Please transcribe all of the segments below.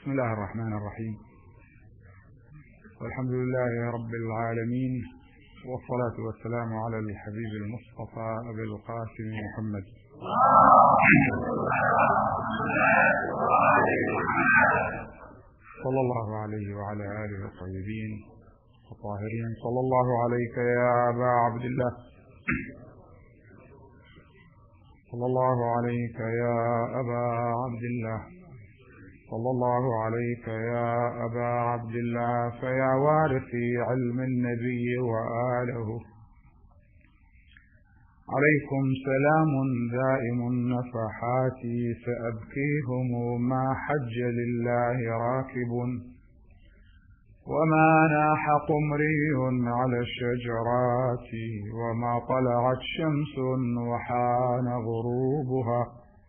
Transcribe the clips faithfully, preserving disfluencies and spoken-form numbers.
بسم الله الرحمن الرحيم، والحمد لله رب العالمين، والصلاة والسلام على الحبيب المصطفى أبي القاسم محمد صلى الله عليه وعلى آله الطيبين الطاهرين. صلى الله عليك يا أبا عبد الله، صلى الله عليك يا أبا عبد الله، صلى الله عليك يا أبا عبد الله، فيا وارثي علم النبي وآله عليكم سلام دائم النفحات، سأبكيهم ما حج لله راكب، وما ناح قمري على الشجرات، وما طلعت شمس وحان غروبها،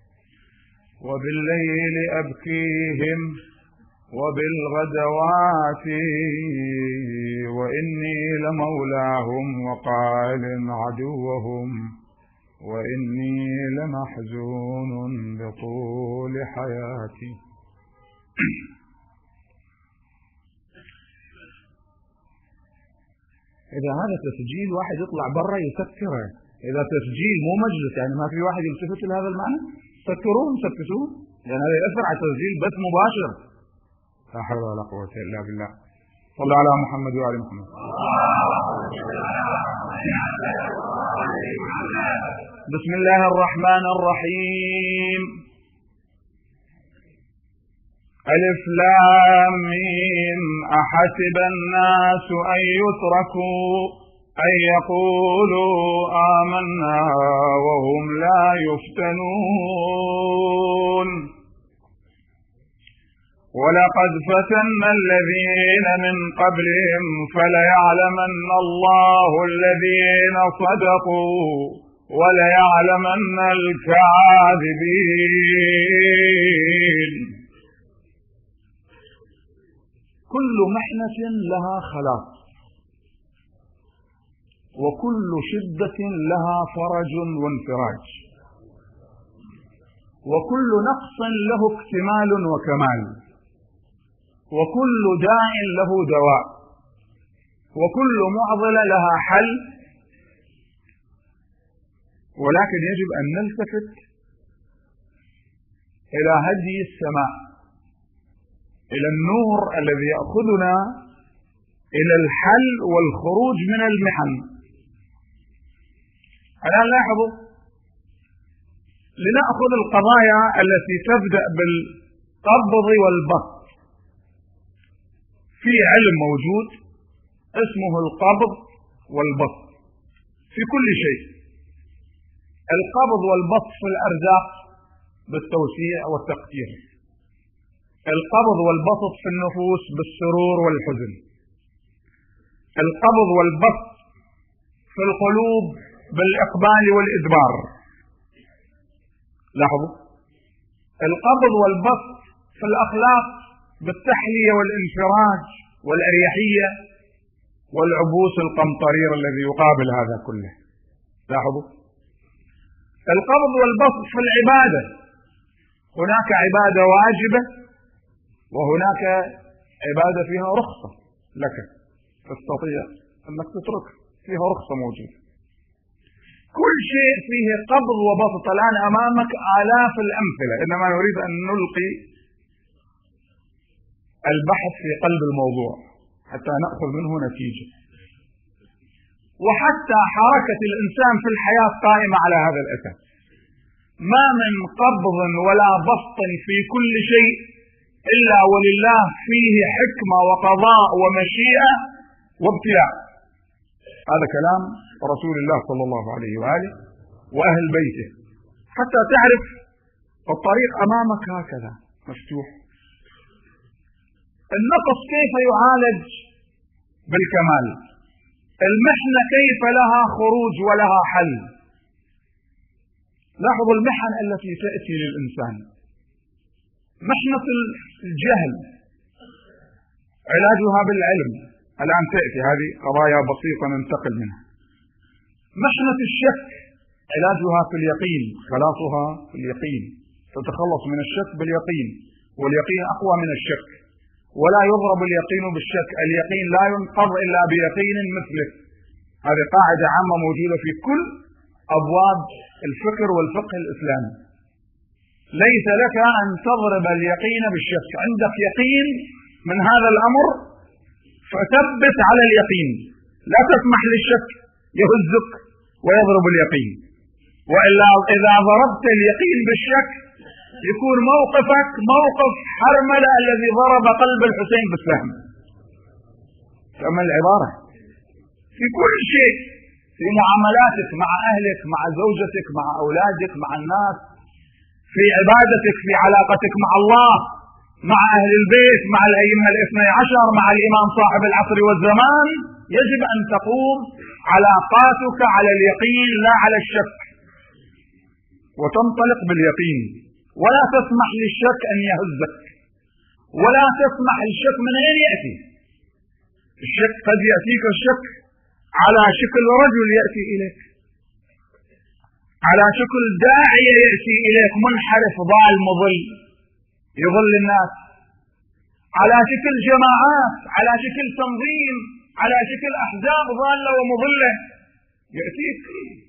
وبالليل أبكيهم وبالغدوات، وإني لمولاهم وقال عدوهم، وإني لمحزون بطول حياتي. إذا هذا تسجيل واحد يطلع برا يسكره، إذا تسجيل مو مجلس يعني ما في واحد يلتفت لهذا المعنى، سكروه سكتوه، لأن هذا يأثر على التسجيل بس مباشر. لا حول ولا قوة إلا بالله. صلى على محمد وآل محمد. بسم الله الرحمن الرحيم. ألف لام ميم. أحسب الناس أن يتركوا أن يقولوا آمنا وهم لا يفتنون. ولقد فتنا الذين من قبلهم فليعلمن الله الذين صدقوا وليعلمن الكاذبين. كل محنة لها خلاص، وكل شدة لها فرج وانفراج، وكل نقص له اكتمال وكمال، وكل داء له دواء، وكل معضلة لها حل. ولكن يجب أن نلتفت إلى هدي السماء، إلى النور الذي يأخذنا إلى الحل والخروج من المحن. الآن لاحظوا، لنأخذ القضايا التي تبدأ بالقبض والبسط. في علم موجود اسمه القبض والبسط في كل شيء. القبض والبسط في الأرزاق بالتوسيع والتقدير، القبض والبسط في النفوس بالسرور والحزن، القبض والبسط في القلوب بالإقبال والإدبار. لاحظوا، القبض والبسط في الأخلاق بالتحلية والانفراج والأريحية والعبوس القمطرير الذي يقابل هذا كله. لاحظوا، القبض والبسط في العبادة، هناك عبادة واجبة وهناك عبادة فيها رخصة لك، تستطيع أنك تترك، فيها رخصة موجودة. كل شيء فيه قبض وبسط. الآن أمامك آلاف الأمثلة، إنما نريد أن نلقي البحث في قلب الموضوع حتى نأخذ منه نتيجة. وحتى حركة الإنسان في الحياة قائمة على هذا الأساس. ما من قبض ولا بسط في كل شيء إلا ولله فيه حكمة وقضاء ومشيئة وابتلاء. هذا كلام رسول الله صلى الله عليه وآله وأهل بيته، حتى تعرف الطريق أمامك هكذا مفتوح. النقص كيف يعالج بالكمال، المحنة كيف لها خروج ولها حل. لاحظوا المحن التي تأتي للإنسان. محنة الجهل علاجها بالعلم، الآن تأتي هذه قضايا بسيطة ننتقل منها. محنة الشك علاجها في اليقين، خلاصها في اليقين، تتخلص من الشك باليقين. واليقين أقوى من الشك، ولا يضرب اليقين بالشك، اليقين لا ينقض إلا بيقين مثله. هذه قاعدة عامة موجودة في كل أبواب الفكر والفقه الإسلامي. ليس لك أن تضرب اليقين بالشك، عندك يقين من هذا الأمر فثبت على اليقين، لا تسمح للشك يهزك ويضرب اليقين، وإلا إذا ضربت اليقين بالشك يكون موقفك موقف حرملة الذي ضرب قلب الحسين بالسهم. كما العبارة في كل شيء، في معاملاتك مع أهلك، مع زوجتك، مع أولادك، مع الناس، في عبادتك، في علاقتك مع الله، مع أهل البيت، مع الأئمة الاثني عشر، مع الإمام صاحب العصر والزمان، يجب أن تقوم علاقاتك على اليقين لا على الشك، وتنطلق باليقين، ولا تسمح للشك أن يهزك، ولا تسمح للشك من أين يأتي. الشك قد يأتيك الشك على شكل رجل يأتي إليك، على شكل داعية يأتي إليك منحرف ضال مضل يضل الناس، على شكل جماعات، على شكل تنظيم، على شكل أحزاب ضالة ومضلة يأتيك،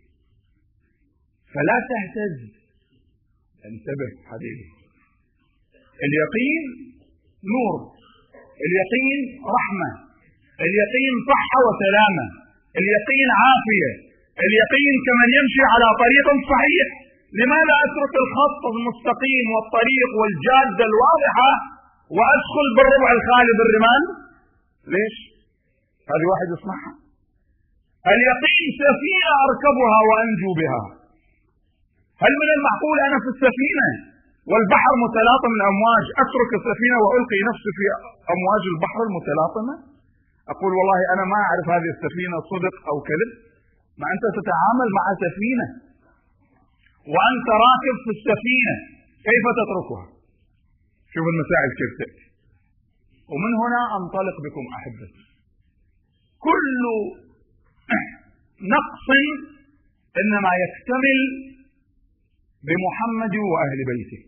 فلا تهتز. انتبه حبيبي، اليقين نور، اليقين رحمة، اليقين صحة وسلامة، اليقين عافية، اليقين كمن يمشي على طريق صحيح. لماذا أترك الخط المستقيم والطريق والجادة الواضحة وأدخل بالربع الخالي بالرمال؟ ليش؟ هذه واحد يسمعها. اليقين سفينة أركبها وأنجو بها. هل من المعقول أنا في السفينة والبحر متلاطم الأمواج أترك السفينة وألقي نفسي في أمواج البحر المتلاطمة؟ أقول والله أنا ما أعرف هذه السفينة صدق أو كذب. ما أنت تتعامل مع سفينة وأنت راكب في السفينة، كيف تتركها؟ شوف المسائل كيف تأتي. ومن هنا أنطلق بكم أحبتي. كل نقص إنما يكتمل بمحمد وأهل بيته.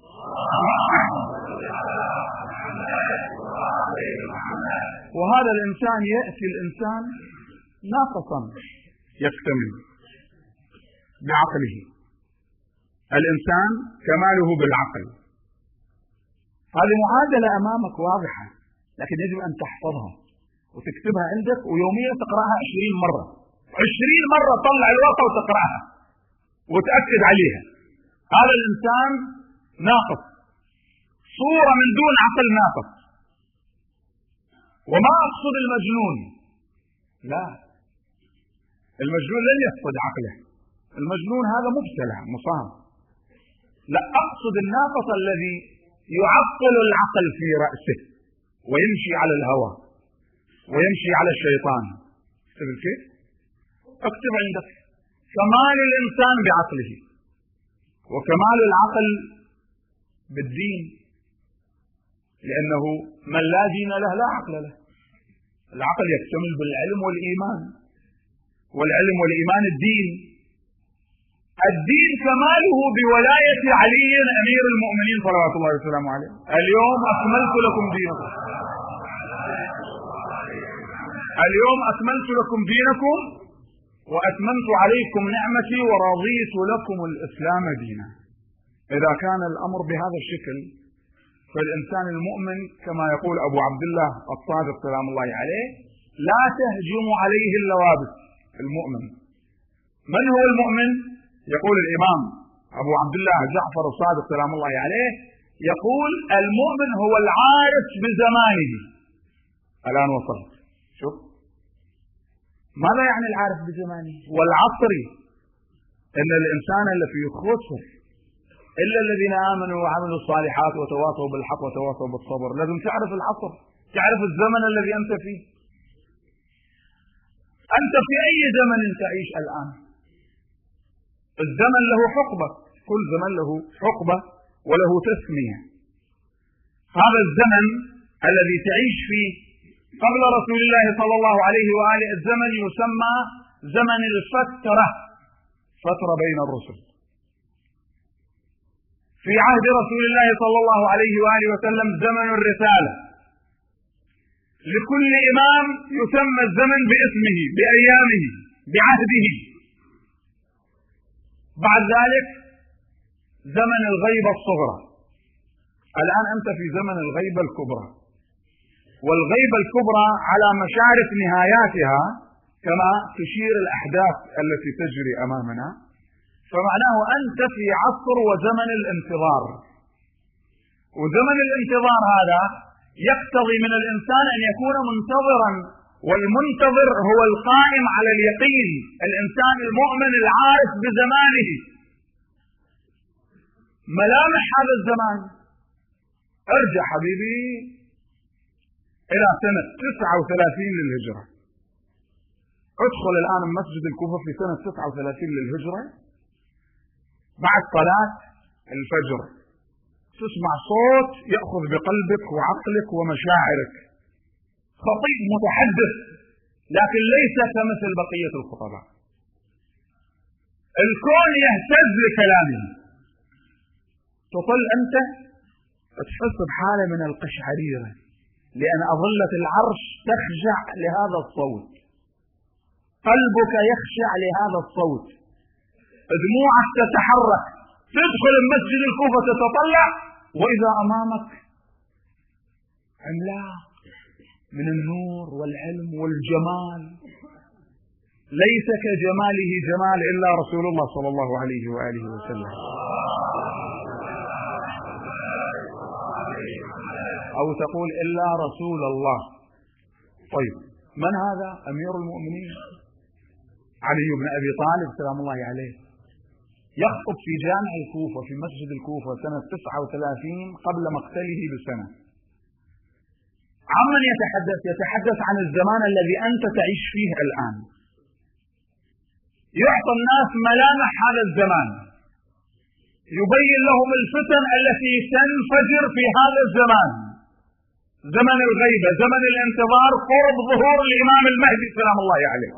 وهذا الإنسان يأتي الإنسان ناقصا يكتمل بعقله. الإنسان كماله بالعقل. هذه معادلة أمامك واضحة، لكن يجب أن تحفظها وتكتبها عندك، ويوميا تقرأها عشرين مرة. عشرين مرة طلع الورقة وتقرأها وتأكد عليها. هذا الإنسان ناقص، صورة من دون عقل ناقص. وما أقصد المجنون، لا، المجنون لن يفقد عقله، المجنون هذا مبتلع مصاب. لا، أقصد الناقص الذي يعطل العقل في رأسه ويمشي على الهوى ويمشي على الشيطان. اكتب كيف؟ اكتب عندك كمال الإنسان بعقله، وكمال العقل بالدين، لأنه من لا دين له لا عقل له. العقل يكتمل بالعلم والإيمان، والعلم والإيمان الدين. الدين كماله بولاية علي أمير المؤمنين صلوات الله وسلامه عليه. اليوم أكملت لكم دينكم، اليوم أكملت لكم دينكم وأتممت عليكم نعمتي ورضيت لكم الإسلام دينا. إذا كان الأمر بهذا الشكل فالإنسان المؤمن كما يقول أبو عبد الله الصادق سلام الله عليه: لا تهجم عليه اللوابس. المؤمن من هو المؤمن؟ يقول الإمام أبو عبد الله جعفر الصادق سلام الله عليه، يقول: المؤمن هو العارف بزمانه. الآن وصلت. شوف ماذا يعني العارف بزمانه؟ والعصر، إن الإنسان اللي فيه خسر إلا الذين آمنوا وعملوا الصالحات وتواصوا بالحق وتواصوا بالصبر. لازم تعرف العصر، تعرف الزمن الذي أنت فيه. أنت في أي زمن تعيش الآن؟ الزمن له حقبة، كل زمن له حقبة وله تسمية. هذا الزمن الذي تعيش فيه قبل رسول الله صلى الله عليه وآله الزمن يسمى زمن الفترة، فترة بين الرسل. في عهد رسول الله صلى الله عليه وآله وسلم زمن الرسالة، لكل إمام يسمى الزمن باسمه بأيامه بعهده. بعد ذلك زمن الغيبة الصغرى. الآن أنت في زمن الغيبة الكبرى، والغيبة الكبرى على مشارف نهاياتها كما تشير الأحداث التي تجري أمامنا، فمعناه أنت في عصر وزمن الانتظار. وزمن الانتظار هذا يقتضي من الإنسان أن يكون منتظرا، والمنتظر هو القائم على اليقين، الإنسان المؤمن العارف بزمانه. ملامح هذا الزمان، ارجع حبيبي إلى سنة تسعة وثلاثين للهجرة، ادخل الآن مسجد الكوفة في سنة تسعة وثلاثين للهجرة بعد صلاة الفجر، تسمع صوت يأخذ بقلبك وعقلك ومشاعرك، خطيب متحدث لكن ليس كمثل بقية الخطباء، الكون يهتز لكلامه، تطل أنت تحس بحالة من القشعريرة لأن أظلة العرش تخشع لهذا الصوت، قلبك يخشع لهذا الصوت، دموعك تتحرك، تدخل المسجد الكوفة تتطلع وإذا أمامك عملاق من النور والعلم والجمال، ليس كجماله جمال إلا رسول الله صلى الله عليه وآله وسلم. أو تقول إلا رسول الله. طيب من هذا؟ أمير المؤمنين علي بن أبي طالب سلام الله عليه، يخطب في جامع الكوفة في مسجد الكوفة سنة تسعة وثلاثين قبل مقتله بسنة. عمن يتحدث؟ يتحدث عن الزمان الذي أنت تعيش فيه الآن، يعطي الناس ملامح هذا الزمان، يبين لهم الفتن التي تنفجر في هذا الزمان، زمن الغيبة، زمن الانتظار، قرب ظهور الإمام المهدي سلام الله عليه.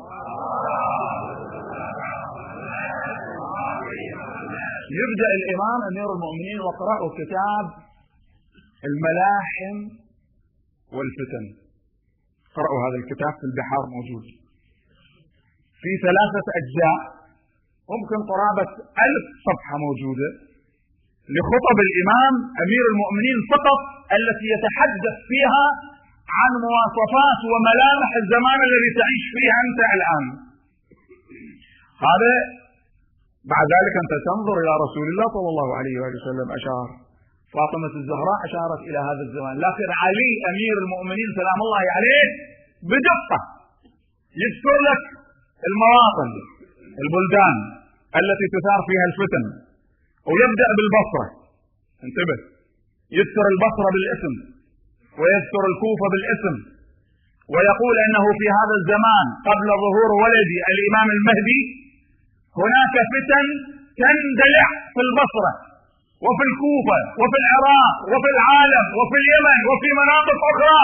يبدأ الإمام أمير المؤمنين وقرأوا كتاب الملاحم والفتن، قرأوا هذا الكتاب في البحار موجود في ثلاثة أجزاء، ممكن قرابة ألف صفحة موجودة لخطب الإمام أمير المؤمنين فقط التي يتحدث فيها عن مواصفات وملامح الزمان الذي تعيش فيه أنت الآن. هذا بعد ذلك أنت تنظر إلى رسول الله صلى الله عليه وسلم أشار، فاطمة الزهراء أشارت إلى هذا الزمان، لكن علي أمير المؤمنين سلام الله عليه بدقة يذكر لك المواطن البلدان التي تثار فيها الفتن، ويبدأ بالبصرة، انتبه، يذكر البصرة بالاسم ويذكر الكوفة بالاسم، ويقول أنه في هذا الزمان قبل ظهور ولدي الإمام المهدي هناك فتن تندلع في البصرة وفي الكوفة وفي العراق وفي العالم وفي اليمن وفي مناطق أخرى،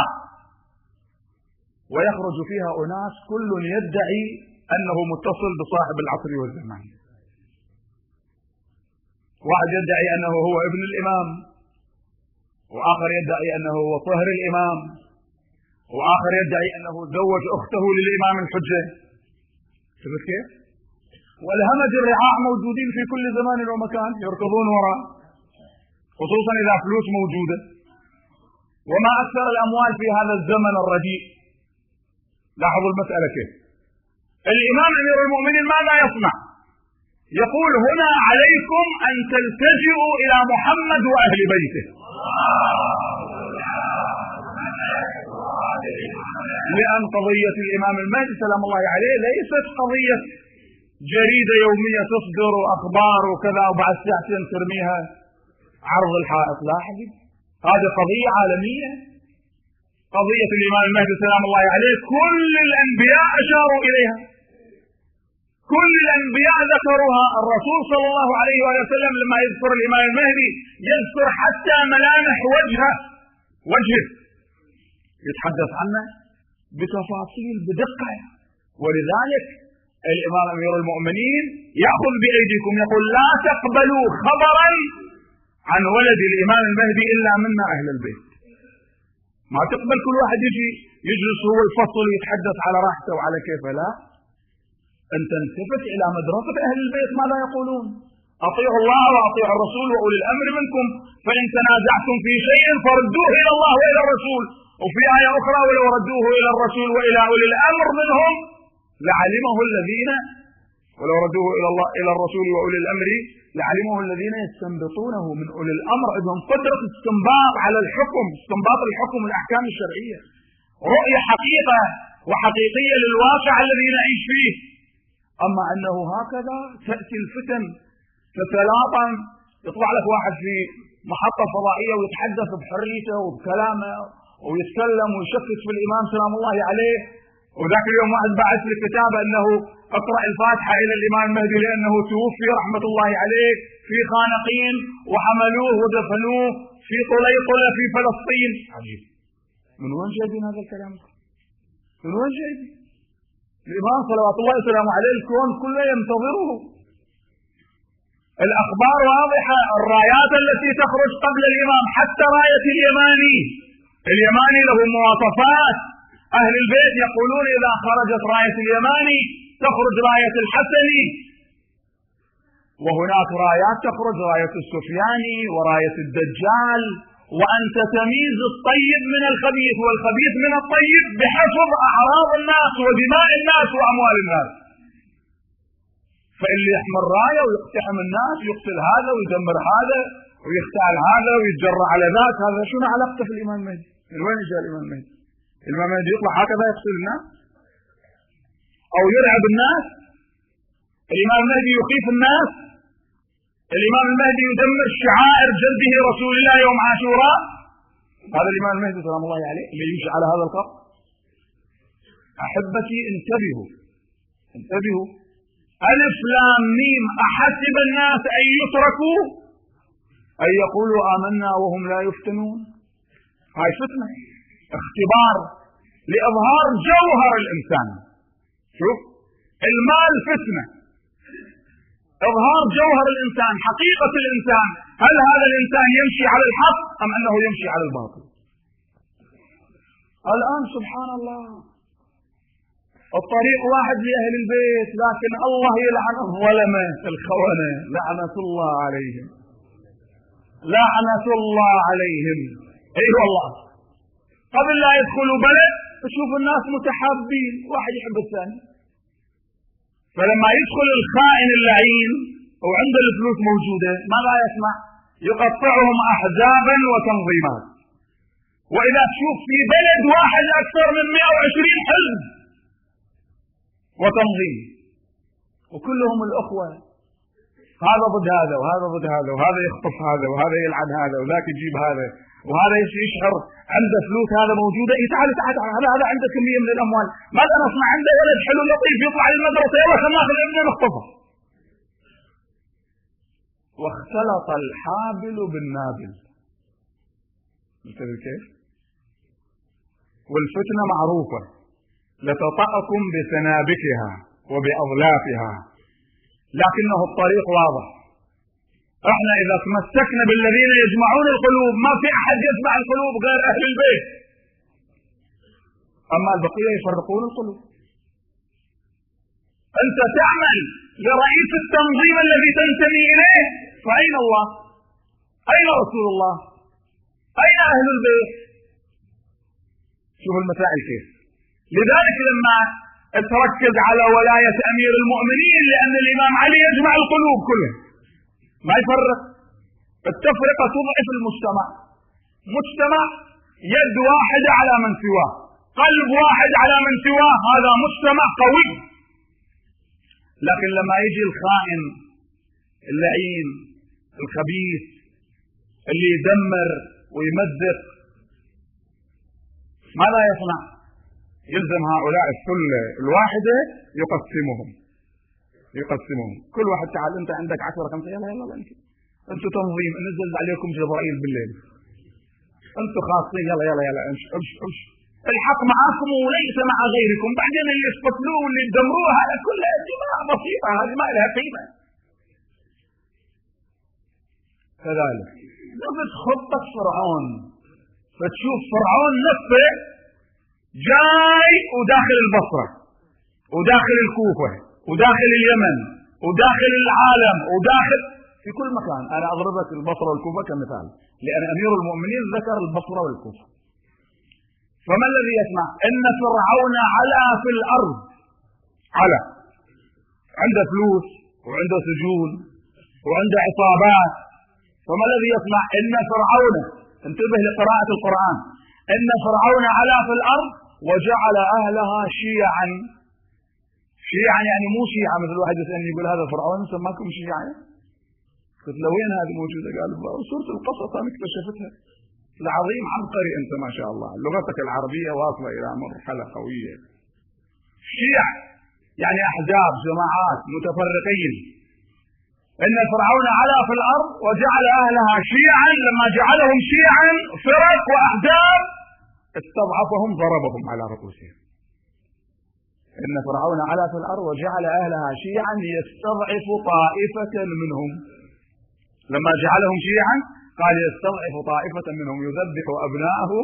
ويخرج فيها أناس كل يدعي أنه متصل بصاحب العصر والزمان. واحد يدعي أنه هو ابن الإمام، وآخر يدعي أنه هو طهر الإمام، وآخر يدعي أنه زوج أخته للإمام الحجة. شفت كيف؟ والهمج الرعاع موجودين في كل زمان ومكان يركضون وراء، خصوصا إذا فلوس موجودة. وما أكثر الأموال في هذا الزمن الرديء. لاحظوا المسألة كيف. الإمام أمير المؤمنين ماذا يصنع؟ يقول هنا عليكم أن تلتجئوا إلى محمد وأهل بيته، لأن قضية الإمام المهدي سلام الله عليه ليست قضية جريدة يومية تصدر أخبار وكذا وبعد ساعتين ترميها عرض الحائط. لا حبيبي، هذه قضية عالمية، قضية الإمام المهدي سلام الله عليه كل الأنبياء أشاروا إليها، كل الأنبياء ذكروها. الرسول صلى الله عليه وسلم لما يذكر الإمام المهدي يذكر حتى ملامح وجهه وجهه يتحدث عنه بتفاصيل بدقة. ولذلك الإمام أمير المؤمنين يأخذ بأيديكم، يقول لا تقبلوا خبرا عن ولد الإمام المهدي إلا منا أهل البيت. ما تقبل كل واحد يجي يجلس هو الفصل ويتحدث على راحته وعلى كيفه، لا، أنت التفت إلى مدرسة أهل البيت ماذا يقولون. أطيعوا الله وأطيعوا الرسول وأولي الأمر منكم، فإن تنازعتم في شيء فردوه إلى الله وإلى الرسول. وفي آية أخرى ولو ردوه إلى الرسول وإلى أولي الأمر منهم لعلمه الذين ولو ردوه إلى الله إلى الرسول وأولي الأمر لعلمه الذين يستنبطونه من أولي الأمر. عندهم قدرة استنباط على الحكم، استنباط الحكم الأحكام الشرعية، رؤية حقيقة وحقيقية للواقع الذي نعيش فيه. أما أنه هكذا تأتي الفتن تتلاطم، يطلع لك واحد في محطة فضائية ويتحدث بحريته وبكلامه ويتكلم ويشكك في الإمام سلام الله عليه، وذاك اليوم واحد بعث لي كتابة أنه اقرأ الفاتحة إلى الإمام المهدي لأنه توفي رحمة الله عليه في خانقين وحملوه ودفنوه في طليطلة في فلسطين. عجيب، من وين جايبين هذا الكلام؟ من وين جايبين؟ الإمام صلوات الله وسلامه عليه الكون كله ينتظره. الأخبار واضحة، الرايات التي تخرج قبل الإمام حتى راية اليماني، اليماني له مواصفات. أهل البيت يقولون إذا خرجت راية اليماني تخرج راية الحسني، وهناك رايات تخرج راية السفياني وراية الدجال، وأنت تميز الطيب من الخبيث والخبيث من الطيب بحفظ أعراض الناس ودماء الناس وأموال الناس. فاللي يحمل راية ويقتحم الناس ويقتل هذا ويدمر هذا ويختال هذا ويتجرأ على ذاك، هذا شنو علاقته في الإمام المهدي؟ من وين جاء الإمام المهدي؟ الإمام المهدي يطلع هكذا يقتل الناس أو يرعب الناس؟ الإمام المهدي يخيف الناس؟ الإمام المهدي يدمر شعائر جده رسول الله يوم عاشوراء؟ هذا الإمام المهدي سلام الله عليه اللي يمشي على هذا الخط؟ أحبتي انتبهوا انتبهوا. ألف لام ميم أحسب الناس أن يتركوا أن يقولوا آمنا وهم لا يفتنون. هاي فتنة، اختبار لإظهار جوهر الإنسان. شوف، المال فتنة، إظهار جوهر الإنسان، حقيقة الإنسان، هل هذا الإنسان يمشي على الحق أم أنه يمشي على الباطل؟ الآن سبحان الله الطريق واحد لأهل البيت، لكن الله يلعن الظلمة الخونة لعنة الله عليهم، لعنة الله عليهم. اي أيوة والله، قبل لا يدخلوا بلد تشوف الناس متحابين، واحد يحب الثاني، فلما يدخل الخائن اللعين وعنده الفلوس موجودة ماذا يسمع؟ يقطعهم أحزابا وتنظيمات. وإذا تشوف في بلد واحد أكثر من مئة وعشرين حزب وتنظيم وكلهم الأخوة، هذا ضد هذا وهذا ضد هذا وهذا يخطف هذا وهذا يلعن هذا وذاك يجيب هذا وهذا يشعر عنده فلوس هذا موجودة، إيه تعال تعال تعال هذا هذا عنده كمية من الأموال، ماذا نصنع؟ عنده ولد حلو لطيف يطلع للمدرسة، يلا خلينا ناخذ ابنه نخطفه. واختلط الحابل بالنابل، انتبه كيف؟ والفتنة معروفة، لتطأكم بسنابكها وبأضلافها، لكنه الطريق واضح. احنا اذا تمسكنا بالذين يجمعون القلوب ما في احد يجمع القلوب غير اهل البيت، اما البقية يفرقون القلوب. انت تعمل لرئيس التنظيم الذي تنتمي اليه، فاين الله؟ اين رسول الله؟ اين اهل البيت؟ شوف المسائل كيف. لذلك لما تركز على ولاية امير المؤمنين، لان الامام علي يجمع القلوب كلها ما يفرق. التفرقة تضعف المجتمع. مجتمع يد واحدة على من سواه، قلب واحد على من سواه، هذا مجتمع قوي. لكن لما يجي الخائن اللعين الخبيث اللي يدمر ويمزق، ماذا يصنع؟ يلزم هؤلاء الثلة الواحدة يقسمهم يقسمهم كل واحد تعال انت عندك عشرة خمسة، يلا يلا انت انتوا تنظيم نزل عليكم جبرائيل بالليل، انتوا خاصين، يلا يلا يلا امش امش امش الحق معاكم وليس مع غيركم. بعدين اللي يقتلوه واللي يدمروه هذا كله جماعة بسيطة، هذه ما لها قيمة. كذلك شفت خطة فرعون، فتشوف فرعون نفسه جاي وداخل البصرة وداخل الكوفة وداخل اليمن وداخل العالم وداخل في كل مكان. أنا أضربك البصرة والكوفة كمثال، لأن أمير المؤمنين ذكر البصرة والكوفة. فما الذي يسمع؟ إن فرعون علا في الأرض، علا، عنده فلوس وعنده سجون وعنده عصابات. فما الذي يسمع؟ إن فرعون، انتبه لقراءة القرآن، إن فرعون علا في الأرض وجعل أهلها شيعا. شيعا يعني مو شيعا مثل واحد يسألني يقول هذا فرعون سماكم شيعا؟ قلت له وين هذه موجودة؟ قال سورة القصص أنا اكتشفتها. العظيم عبقري أنت ما شاء الله، لغتك العربية واصلة إلى مرحلة قوية. شيع يعني أحزاب، جماعات، متفرقين. إن فرعون علا في الأرض وجعل أهلها شيعا، لما جعلهم شيعا فرق وأحزاب استضعفهم ضربهم على رؤوسهم. إن فرعون علا في الأرض وجعل أهلها شيعا يستضعف طائفة منهم. لما جعلهم شيعا قال يستضعف طائفة منهم يذبح أبناءهم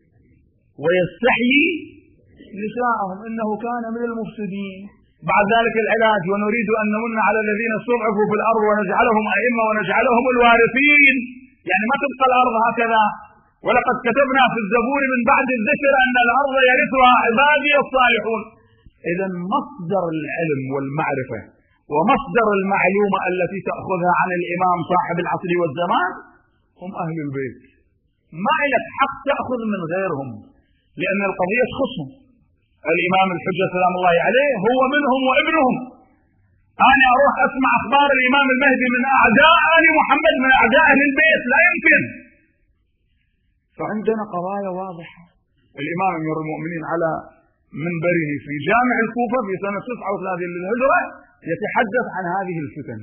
ويستحيي نساءهم إنه كان من المفسدين. بعد ذلك العلاج: ونريد أن نمن على الذين استضعفوا في الأرض ونجعلهم أئمة ونجعلهم الوارثين. يعني ما تبقى الأرض هكذا. ولقد كتبنا في الزبور من بعد الذكر أن الأرض يرثها عبادي الصالحون. إذا مصدر العلم والمعرفة ومصدر المعلومة التي تأخذها عن الإمام صاحب العصر والزمان هم أهل البيت. ما لك حق تأخذ من غيرهم، لأن القضية تخصهم. الإمام الحجة سلام الله عليه هو منهم وابنهم. أنا أروح أسمع أخبار الإمام المهدي من أعداء آل محمد، من أعداء أهل البيت؟ لا يمكن. فعندنا قضايا واضحة. الإمام أمير المؤمنين على منبره في جامع الكوفة في سنة تسعة وثلاثين للهجرة يتحدث عن هذه الفتن،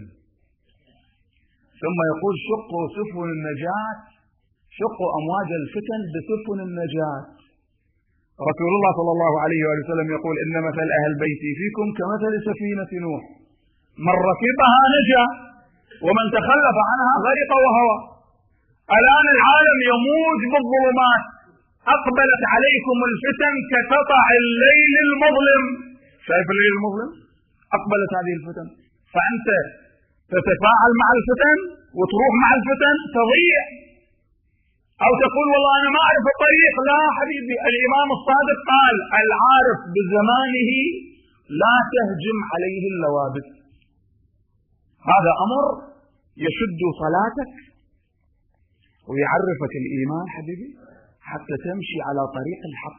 ثم يقول: شقوا سفن النجاة، شقوا أمواج الفتن بسفن النجاة. رسول الله صلى الله عليه وسلم يقول: إن مثل أهل بيتي فيكم كمثل سفينة نوح، من ركبها نجا ومن تخلف عنها غرق وهوى. الآن العالم يموج بالظلمات، أقبلت عليكم الفتن كقطع الليل المظلم. شايف الليل المظلم؟ أقبلت هذه الفتن، فأنت تتفاعل مع الفتن وتروح مع الفتن تضيع، أو تقول والله أنا ما أعرف الطريق. لا حبيبي، الإمام الصادق قال: العارف بزمانه لا تهجم عليه اللوابد. هذا أمر يشد صلاتك ويعرفك الإيمان حبيبي حتى تمشي على طريق الحق.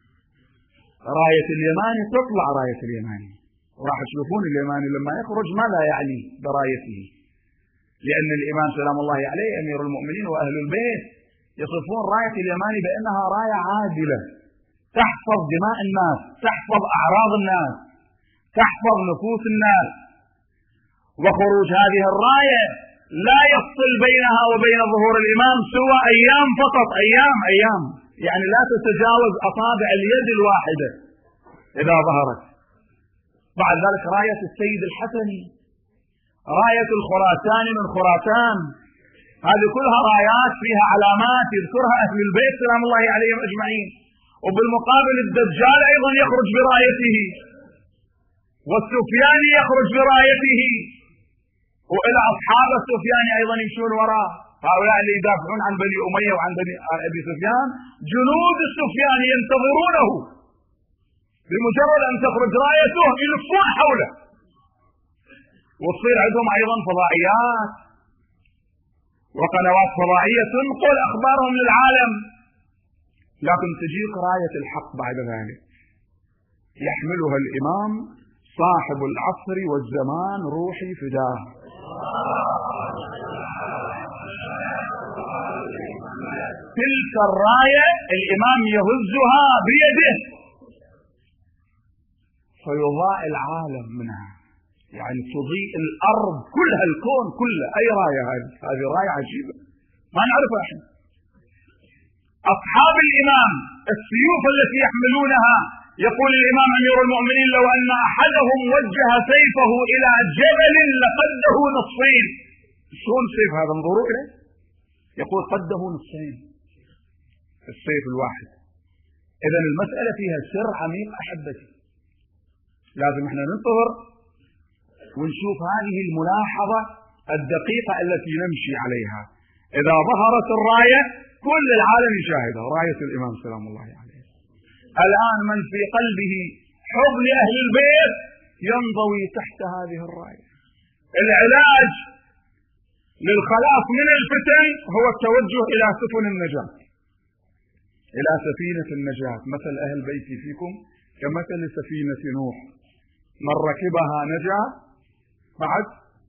راية اليماني تطلع راية اليماني، وراح تشوفون اليماني لما يخرج ماذا يعني برايته، لأن الإمام سلام الله عليه أمير المؤمنين وأهل البيت يصفون راية اليماني بأنها راية عادلة تحفظ دماء الناس، تحفظ أعراض الناس، تحفظ نفوس الناس. وخروج هذه الراية لا يفصل بينها وبين ظهور الإمام سوى أيام فقط، أيام أيام يعني لا تتجاوز أصابع اليد الواحدة إذا ظهرت. بعد ذلك راية السيد الحسني، راية الخراساني من خراسان، هذه كلها رايات فيها علامات يذكرها أهل البيت سلام الله عليهم أجمعين. وبالمقابل الدجال أيضا يخرج برايته، والسفياني يخرج برايته، وإلى أصحاب السفياني أيضا يمشون وراء. هؤلاء اللي يدافعون عن بني أمية وعن بني أبي سفيان جنود السفياني ينتظرونه، بمجرد أن تخرج رايته يلفون حوله. وتصير عندهم أيضا فضائيات وقنوات فضائية تنقل أخبارهم للعالم. لكن تجيك راية الحق بعد ذلك يحملها الإمام صاحب العصر والزمان روحي فداه. تلك الراية الإمام يهزها بيده فيضاء العالم منها، يعني تضيء الأرض كلها، الكون كله. أي راية هذه؟ هذه راية عجيبة ما نعرفها احنا. أصحاب الإمام السيوف التي يحملونها، يقول الإمام أمير المؤمنين: لو أن أحدهم وجه سيفه إلى جبل لقده نصفين. شلون سيف هذا؟ انظروا إليه، يقول قده نصين السيف الواحد. إذن المسألة فيها سر عميق أحبتي، لازم احنا ننتظر ونشوف هذه الملاحظة الدقيقة التي نمشي عليها. إذا ظهرت الراية كل العالم يشاهدها، راية الإمام سلام الله عليه. الآن من في قلبه حب لأهل البيت ينضوي تحت هذه الراية. العلاج للخلاص من الفتن هو التوجه إلى سفن النجاة، إلى سفينة النجاة. مثل أهل بيتي فيكم كمثل سفينة نوح، من ركبها نجا، بعد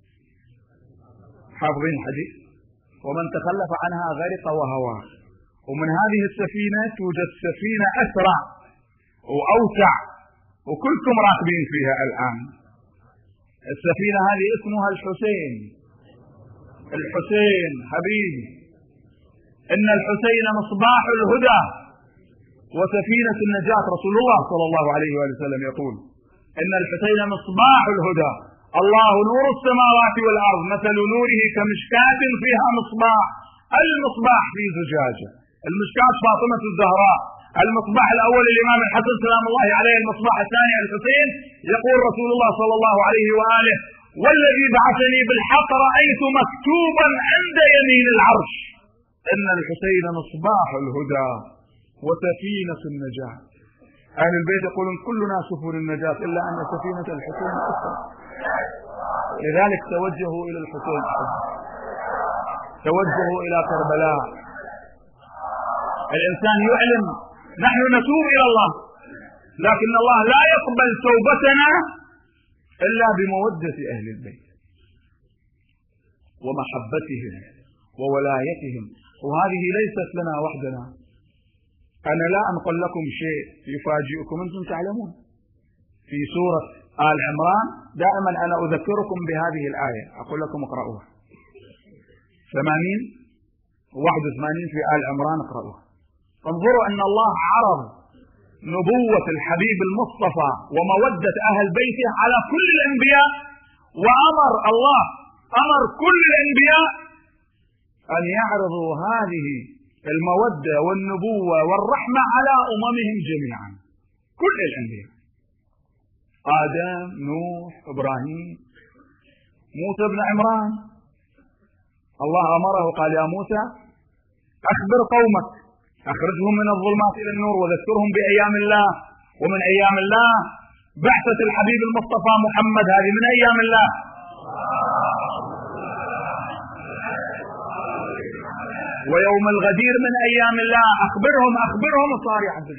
حافظين الحديث، ومن تخلف عنها غرق وهوى. ومن هذه السفينة توجد سفينة أسرع وأوسع وكلكم راكبين فيها الآن. السفينة هذه اسمها الحسين. الحسين حبيبي، إن الحسين مصباح الهدى وسفينة النجاة. رسول الله صلى الله عليه وآله وسلم يقول إن الحسين مصباح الهدى، الله نور السماوات والأرض، مثل نوره كمشكاة فيها مصباح، المصباح في زجاجة. المشكاة فاطمة الزهراء، المصباح الأول الإمام الحسن سلام الله عليه، المصباح الثاني الحسين. يقول رسول الله صلى الله عليه وآله والذي بعثني بالحق رأيت مكتوبا عند يمين العرش إن الحسين مصباح الهدى وسفينة النجاة. أهل البيت يقولون كلنا سفن النجاة إلا أن سفينة الحسين أسرع، لذلك توجهوا إلى الحسين، توجهوا إلى كربلاء. الإنسان يعلم نحن نتوب إلى الله، لكن الله لا يقبل توبتنا إلا بمودة أهل البيت ومحبتهم وولايتهم. وهذه ليست لنا وحدنا. أنا لا أنقل لكم شيء يفاجئكم، أنتم تعلمون. في سورة آل عمران دائما أنا أذكركم بهذه الآية، أقول لكم اقرأوها. ثمانين وواحد وثمانين في آل عمران اقرأوها. انظروا أن الله عرض نبوة الحبيب المصطفى ومودة أهل بيته على كل الأنبياء، وأمر الله أمر كل الأنبياء أن يعرضوا هذه المودة والنبوة والرحمة على أممهم جميعا، كل الأنبياء، آدم، نوح، إبراهيم، موسى بن عمران. الله أمره قال يا موسى أخبر قومك، أخرجهم من الظلمات إلى النور وذكرهم بأيام الله. ومن أيام الله بعثة الحبيب المصطفى محمد، هذه من أيام الله. ويوم الغدير من أيام الله، أخبرهم أخبرهم صار عبد.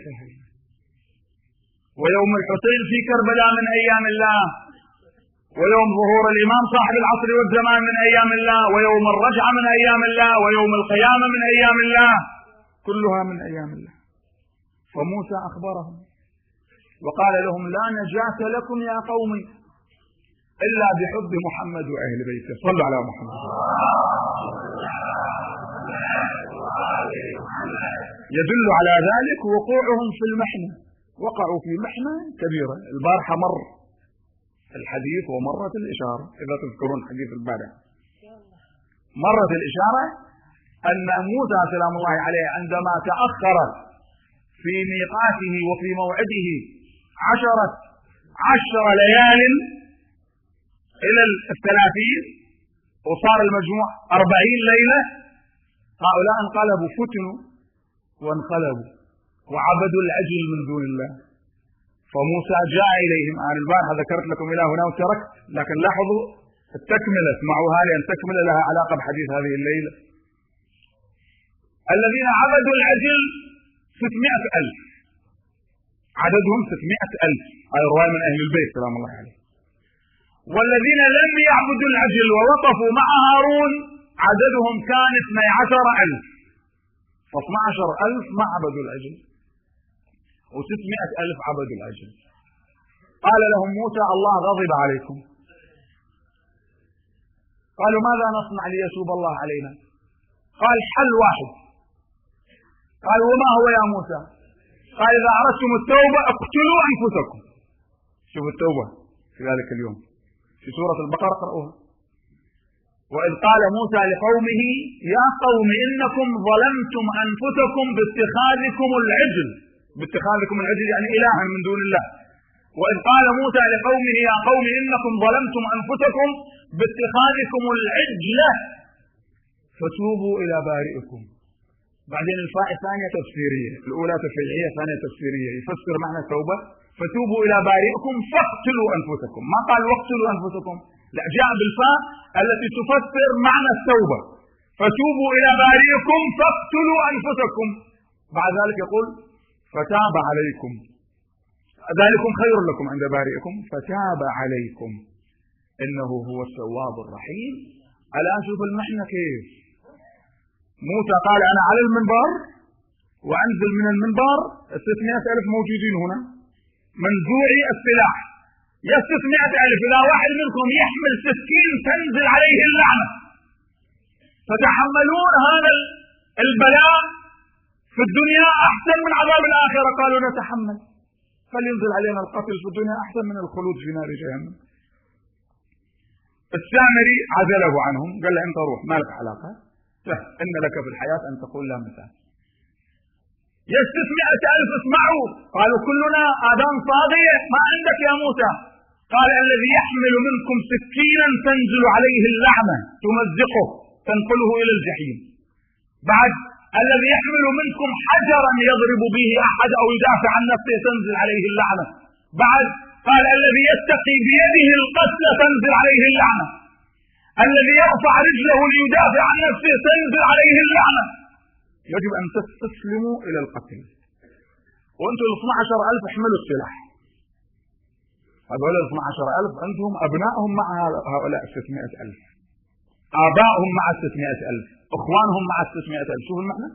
ويوم الحسين في كربلاء من أيام الله. ويوم ظهور الإمام صاحب العصر والزمان من أيام الله. ويوم الرجعة من أيام الله. ويوم القيامة من أيام الله، كلها من أيام الله. فموسى أخبرهم وقال لهم لا نجاة لكم يا قوم إلا بحب محمد وأهل بيته. صلوا على محمد. يدل على ذلك وقوعهم في المحنة، وقعوا في محنة كبيرة. البارحة مر الحديث ومرت الإشارة، إذا تذكرون حديث البارحة مرت الإشارة أن موسى سلام الله عليه عندما تأخر في ميقاته وفي موعده عشرة عشر ليال إلى الثلاثين وصار المجموع أربعين ليلة، هؤلاء انقلبوا، فتنوا وانقلبوا وعبدوا العجل من دون الله. فموسى جاء إليهم. أنا البارحة ذكرت لكم إلى هنا وتركت، لكن لاحظوا التكملة، اسمعوها لأن تكملة لها علاقة بحديث هذه الليلة. الذين عبدوا العجل ستمائة ألف، عددهم ستمائة ألف، هذه رواية من أهل البيت سلام الله عليه. والذين لم يعبدوا العجل ووقفوا مع هارون عددهم كان اثني عشر ألف، فاثني عشر ألف ما عبدوا العجل وستمائة ألف عبدوا العجل. قال لهم موسى الله غضب عليكم. قالوا ماذا نصنع ليتوب الله علينا؟ قال حل واحد. قال وما هو يا موسى؟ قال إذا أردتم التوبة اقتلوا أنفسكم. شوفوا التوبة في ذلك اليوم في سورة البقرة، اقرأوها. وإذ قال موسى لقومه يا قوم إنكم ظلمتم أنفسكم باتخاذكم العجل، باتخاذكم العجل يعني إلها من دون الله. وإذ قال موسى لقومه يا قوم إنكم ظلمتم أنفسكم باتخاذكم العجل فتوبوا إلى بارئكم. بعدين الفاء الثانية تفسيرية، الأولى تشريعية الثانية تفسيرية، يفسر معنى التوبة فتوبوا إلى بارئكم فاقتلوا أنفسكم، ما قال واقتلوا أنفسكم، لا، جاء بالفاء التي تفسر معنى التوبة، فتوبوا إلى بارئكم فاقتلوا أنفسكم. بعد ذلك يقول فتاب عليكم، ذلكم خير لكم عند بارئكم فتاب عليكم إنه هو التواب الرحيم. الآن شوف المحنة كيف. موسى قال أنا على المنبر وأنزل من المنبر ستمائة ألف موجودين هنا منزوعي السلاح، يا ستمائة ألف إذا واحد منكم يحمل سكين تنزل عليه اللعنة، فتحملون هذا البلاء في الدنيا أحسن من عذاب الآخرة. قالوا نتحمل، فلينزل علينا القتل في الدنيا أحسن من الخلود في نار جهنم. السامري عزله عنهم، قال له أنت روح ما لك علاقة، إن لك في الحياة أن تقول لا مثال. يا ستمائة ألف اسمعوا، قالوا كلنا آذان صاغية، ما عندك يا موسى؟ قال الذي يحمل منكم سكينا تنزل عليه اللعنة تمزقه تنقله إلى الجحيم. بعد الذي يحمل منكم حجرا يضرب به أحد أو يدافع عن نفسه تنزل عليه اللعنة. بعد قال الذي يتقي بيده القتل تنزل عليه اللعنة. الذي يرفع رجله ليدافع عن نفسه تنزل عليه اللعنة. يجب أن تستسلموا إلى القتل. وأنتم الاثنى عشر ألف احملوا السلاح. هذول الاثنى عشر ألف عندهم أبنائهم مع هؤلاء ستمائة ألف، آبائهم مع ستمائة ألف، إخوانهم مع ستمائة ألف. شوفوا المعنى.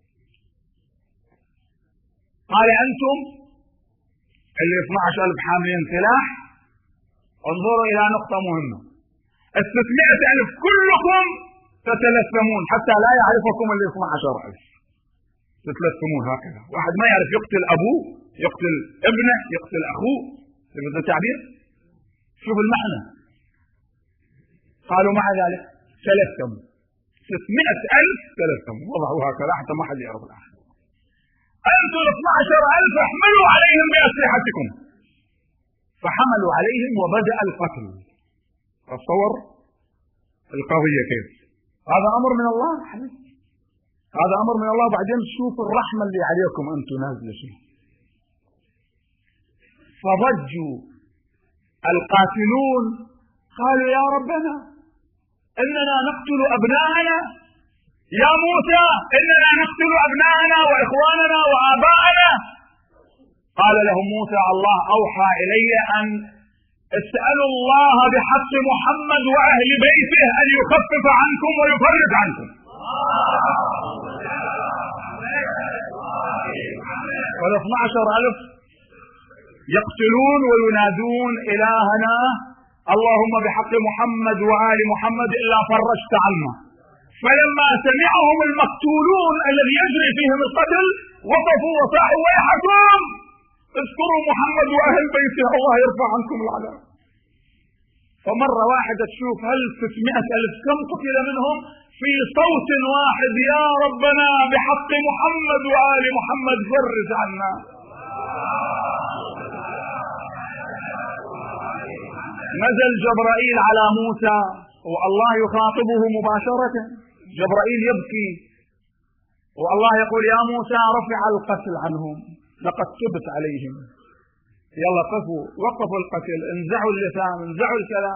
قال أنتم اللي اثنى عشر ألف حاملين سلاح، انظروا إلى نقطة مهمة. الستمائة ألف كلكم تتلثمون حتى لا يعرفكم اللي اثنى عشر ألف، تتلثمون هكذا. واحد ما يعرف يقتل أبوه، يقتل ابنه، يقتل أخوه. هذا التعبير. شوف المعنى. قالوا مع ذلك تلثموا، ستمائة ألف تلثموا، وضعوا هكذا حتى ما حد يعرف الآخر. أنتم الاثنى عشر ألف احملوا عليهم بأسلحتكم. فحملوا عليهم وبدأ القتل. تصور القضية كيف. هذا أمر من الله حبيبي، هذا أمر من الله. بعدين تشوف الرحمة اللي عليكم أنتم نازلة شيء. فضجوا القاتلون قالوا يا ربنا إننا نقتل أبناءنا، يا موسى إننا نقتل أبناءنا وإخواننا وآباءنا. قال لهم موسى الله أوحى إلي أن اسألوا الله بحق محمد وأهل بيته أن يخفف عنكم ويفرج عنكم. والاثنى عشر ألف يقتلون وينادون إلهنا اللهم بحق محمد وآل محمد إلا فرجت عنا. فلما سمعهم المقتولون الذي يجري فيهم القتل وقفوا وصاحوا ويحكم اذكروا محمد وأهل بيته الله يرفع عنكم العذاب. فمرة واحدة تشوف هل ستمائة ألف كم قتل منهم في صوت واحد يا ربنا بحق محمد وآل محمد فرج عنا. نزل جبرائيل على موسى والله يخاطبه مباشرة. جبرائيل يبكي والله يقول يا موسى رفع القتل عنهم لقد تبت عليهم، يلا قفوا، وقفوا القتل، انزعوا اللسان، انزعوا الكلام.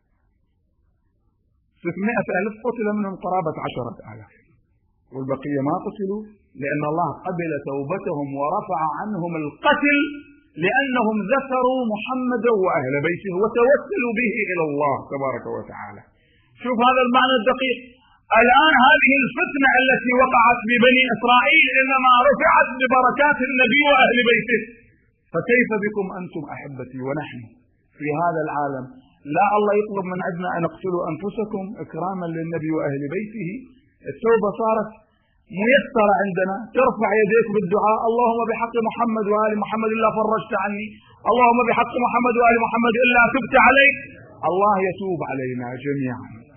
ستمائة ألف قتل منهم قرابة عشرة آلاف، والبقية ما قتلوا لأن الله قبل توبتهم ورفع عنهم القتل لأنهم ذكروا محمدا وأهل بيته وتوسلوا به إلى الله تبارك وتعالى. شوف هذا المعنى الدقيق. الآن هذه الفتنة التي وقعت ببني إسرائيل إنما رفعت ببركات النبي وأهل بيته، فكيف بكم أنتم أحبتي ونحن في هذا العالم؟ لا الله يطلب من عندنا أن اقتلوا أنفسكم إكراما للنبي وأهل بيته. التوبة صارت ميسرة عندنا، ترفع يديك بالدعاء اللهم بحق محمد وآل محمد إلا فرجت عني، اللهم بحق محمد وآل محمد إلا تبت عليك. الله يتوب علينا جميعا.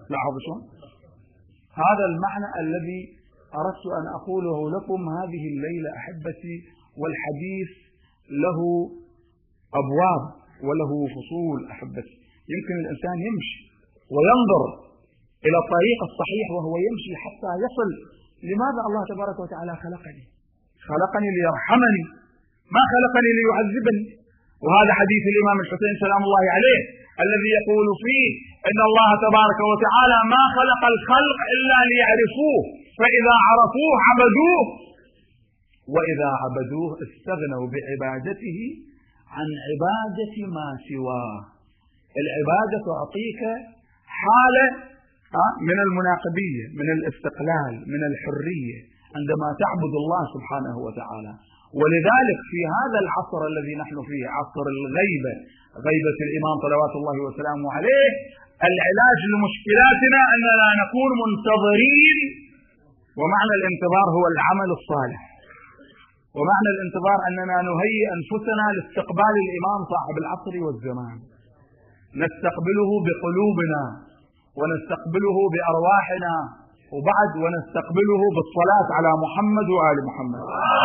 لاحظوا شلون؟ هذا المعنى الذي أردت أن أقوله لكم هذه الليلة أحبتي. والحديث له أبواب وله فصول أحبتي. يمكن الإنسان يمشي وينظر إلى الطريق الصحيح وهو يمشي حتى يصل لماذا الله تبارك وتعالى خلقني. خلقني ليرحمني، ما خلقني ليعذبني. وهذا حديث الإمام الحسين سلام الله عليه الذي يقول فيه إن الله تبارك وتعالى ما خلق الخلق إلا ليعرفوه، فإذا عرفوه عبدوه، وإذا عبدوه استغنوا بعبادته عن عبادة ما سواه. العبادة تعطيك حالة من المناقبية، من الاستقلال، من الحرية عندما تعبد الله سبحانه وتعالى. ولذلك في هذا العصر الذي نحن فيه، عصر الغيبة، غيبة الإمام صلوات الله وسلامه عليه، العلاج لمشكلاتنا أننا نكون منتظرين. ومعنى الانتظار هو العمل الصالح، ومعنى الانتظار أننا نهيئ أنفسنا لاستقبال الإمام صاحب العصر والزمان، نستقبله بقلوبنا ونستقبله بأرواحنا، وبعد ونستقبله بالصلاة على محمد وآل محمد.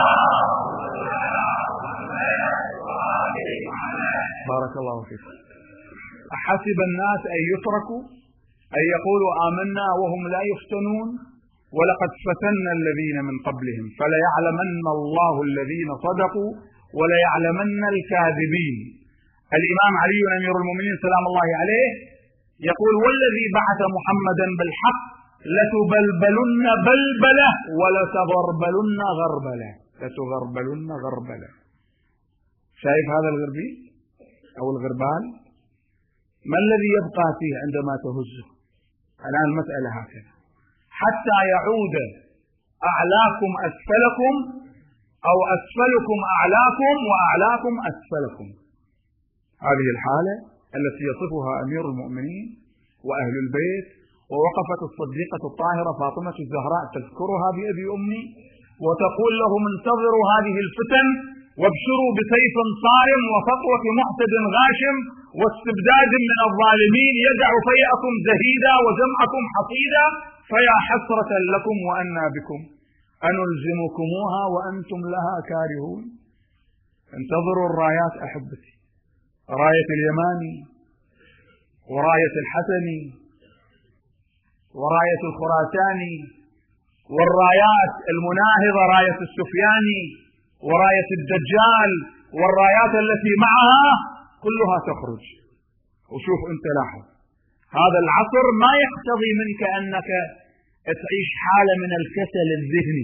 بارك الله فيك. أحسب الناس أن يتركوا أن يقولوا آمنا وهم لا يفتنون ولقد فتنا الذين من قبلهم فليعلمن الله الذين صدقوا وليعلمن الكاذبين. الإمام علي أمير المؤمنين سلام الله عليه يقول والذي بعث محمدا بالحق لتبلبلن بلبلة ولتغربلن غربلة. لتغربلن غربلة. شايف هذا الغربي أو الغربال؟ ما الذي يبقى فيه عندما تهزه؟ الآن المسألة هكذا حتى يعود أعلاكم أسفلكم أو أسفلكم أعلاكم وأعلاكم أسفلكم. هذه الحالة التي يصفها أمير المؤمنين وأهل البيت. ووقفت الصديقة الطاهرة فاطمة الزهراء تذكرها بأبي أمي وتقول لهم انتظروا هذه الفتن وابشروا بسيف صارم وخطوة معتد غاشم واستبداد من الظالمين يدع فيئكم زهيدا وجمعكم حصيدا فيا حسرة لكم وأنا بكم أنلزمكموها وأنتم لها كارهون. انتظروا الرايات أحبتي، راية اليماني وراية الحسني وراية الخراساني والرايات المناهضة راية السفياني وراية الدجال والرايات التي معها كلها تخرج. وشوف انت لاحظ هذا العصر ما يقتضي منك انك تعيش حالة من الكسل الذهني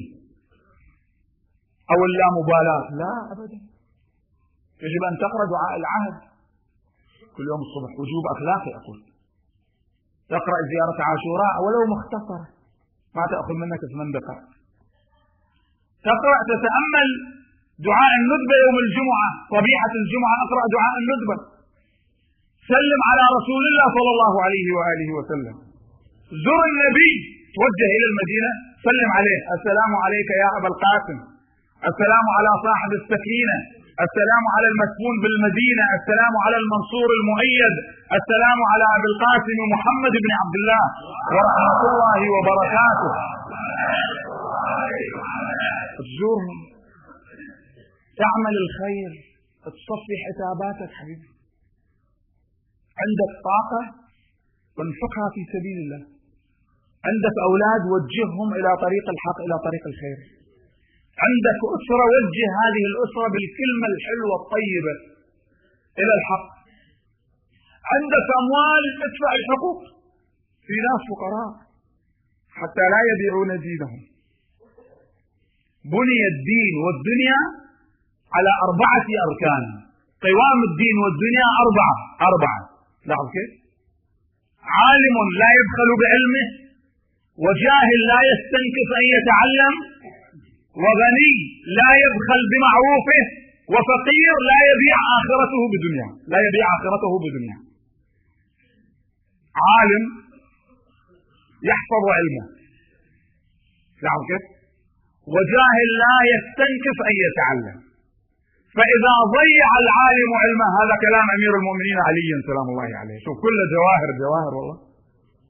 او اللامبالاة، لا ابدا. يجب ان تقرأ دعاء العهد كل يوم الصبح، وجوب اخلاقي اقول. تقرأ زيارة عاشوراء ولو مختصرة ما تأخذ منك ثمان دقائق. تقرأ تتأمل دعاء الندبة يوم الجمعة، طبيعة الجمعة اقرأ دعاء الندبة. سلم على رسول الله صلى الله عليه وآله وسلم. زر النبي، توجه إلى المدينة سلم عليه، السلام عليك يا أبا القاسم، السلام على صاحب السكينة، السلام على المسكون بالمدينة، السلام على المنصور المؤيد، السلام على أبي القاسم محمد بن عبد الله ورحمة الله وبركاته. تزورهم، تعمل الخير، تصفي حساباتك حبيبي. عندك طاقة وانفقها في سبيل الله. عندك أولاد وجههم إلى طريق الحق، إلى طريق الخير. عندك أسرة وجه هذه الأسرة بالكلمة الحلوة الطيبة إلى الحق. عندك أموال ادفع الحقوق. في ناس فقراء حتى لا يبيعون دينهم. بني الدين والدنيا على أربعة أركان. قوام الدين والدنيا أربعة أربعة لاحظ كيف؟ عالم لا يبخل بعلمه، وجاهل لا يستنكف أن يتعلم، وغني لا يبخل بمعروفه، وفقير لا يبيع آخرته بدنيا، لا يبيع آخرته بدنيا. عالم يحفظ علمه لاحظ كيف؟ وجاهل لا يستنكف أن يتعلم. فإذا ضيع العالم علمه، هذا كلام أمير المؤمنين علي سلام الله عليه، شوف كل جواهر جواهر والله،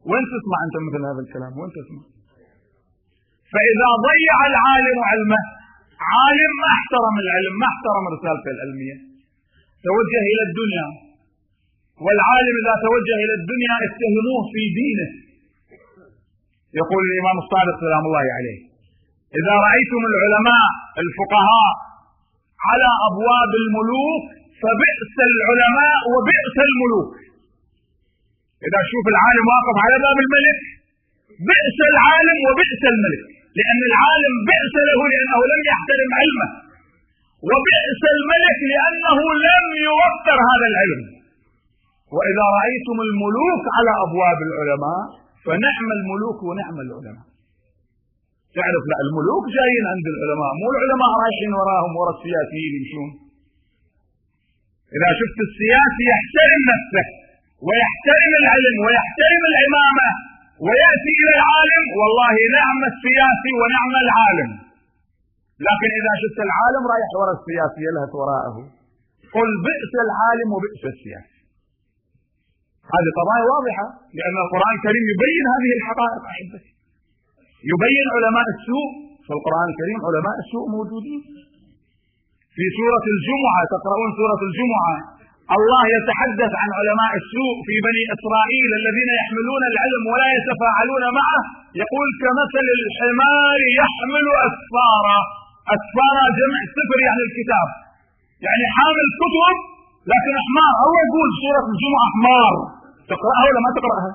وين تسمع أنت مثل هذا الكلام؟ وين تسمع؟ فإذا ضيع العالم علمه، عالم ما احترم العلم، ما احترم رسالته العلمية، توجه إلى الدنيا. والعالم إذا توجه إلى الدنيا اتهموه في دينه. يقول الإمام الصادق سلام الله عليه: إذا رأيتم العلماء الفقهاء على أبواب الملوك فبئس العلماء وبئس الملوك. إذا شوف العالم واقف على باب الملك، بئس العالم وبئس الملك، لأن العالم بئس له لأنه لم يحترم علمه، وبئس الملك لأنه لم يوفر هذا العلم. وإذا رأيتم الملوك على أبواب العلماء فنعم الملوك ونعم العلماء. تعرف لا، الملوك جايين عند العلماء، مو العلماء رايحين وراهم ورا السياسيين يمشون. إذا شفت السياسي يحترم نفسه ويحترم العلم ويحترم العمامة ويأتي إلى العالم، والله نعم السياسي ونعم العالم. لكن إذا شفت العالم رايح ورا السياسي يلهث وراءه، قل بئس العالم وبئس السياسي. هذه قضايا واضحة، لأن القرآن الكريم يبين هذه الحقائق أحبتي، يبين علماء السوء. في القرآن الكريم علماء السوء موجودين. في سورة الجمعة، تقرؤون سورة الجمعة، الله يتحدث عن علماء السوء في بني إسرائيل الذين يحملون العلم ولا يتفاعلون معه. يقول: كمثل الحمار يحمل أسفارا. أسفارا جمع سفر، يعني الكتاب، يعني حامل كتب لكن حمار. الله يقول سورة الجمعة حمار، تقرأها ولا ما تقرأها؟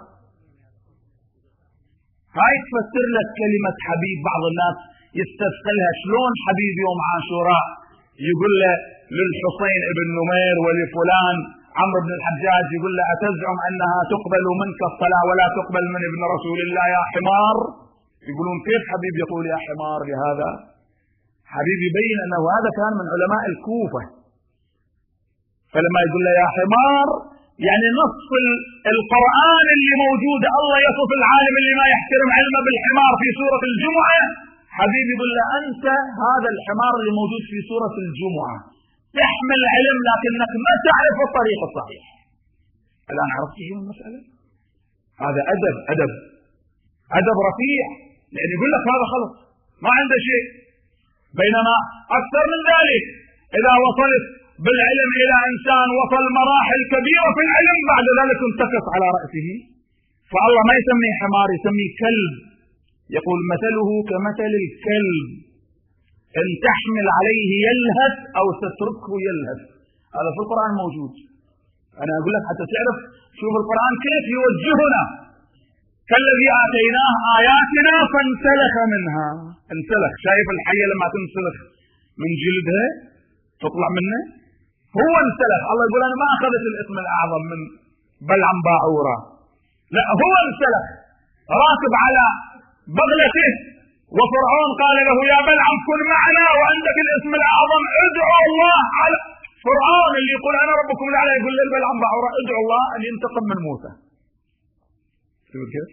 هاي تفسر لك كلمة حبيب. بعض الناس يستثقلها. شلون حبيب يوم عاشوراء يقول له للحسين ابن نمير ولفلان عمرو بن الحجاج، يقول له: أتزعم أنها تقبل منك الصلاة ولا تقبل من ابن رسول الله يا حمار؟ يقولون كيف حبيب يقول يا حمار لهذا؟ حبيب يبين أنه هذا كان من علماء الكوفة. فلما يقول له يا حمار، يعني نصف القرآن اللي موجود الله يصف العالم اللي ما يحترم علمه بالحمار في سورة الجمعة. حبيب يقول له: أنت هذا الحمار اللي موجود في سورة الجمعة، تحمل علم لكنك ما تعرف الطريق الصحيح. الآن عرفت شو المسألة؟ هذا أدب، أدب أدب رفيع، لأن يقول لك هذا خلص ما عنده شيء. بينما أكثر من ذلك، إذا وصلت بالعلم إلى إنسان وصل مراحل كبيرة في العلم، بعد ذلك انتكس على رأسه. فالله ما يسميه حمار، يسميه كلب. يقول: مثله كمثل الكلب إن تحمل عليه يلهث أو تتركه يلهث. هذا في القرآن موجود. أنا أقول لك حتى تعرف، شوف القرآن كيف يوجهنا. كالذي آتيناه آياتنا فانسلخ منها. انسلخ، شايف الحية لما تنسلخ من جلدها تطلع منه؟ هو انسلخ. الله يقول: أنا ما أخذت الاسم الأعظم من بلعم باعورة، لا، هو انسلخ راكب على بغلته، وفرعون قال له: يا بلعم كن معنا وعندك الاسم الأعظم، ادعو الله. على فرعون اللي يقول أنا ربكم الأعلى يقول للبلعم باعورة: ادعو الله أن ينتقم من موسى. شوف كيف؟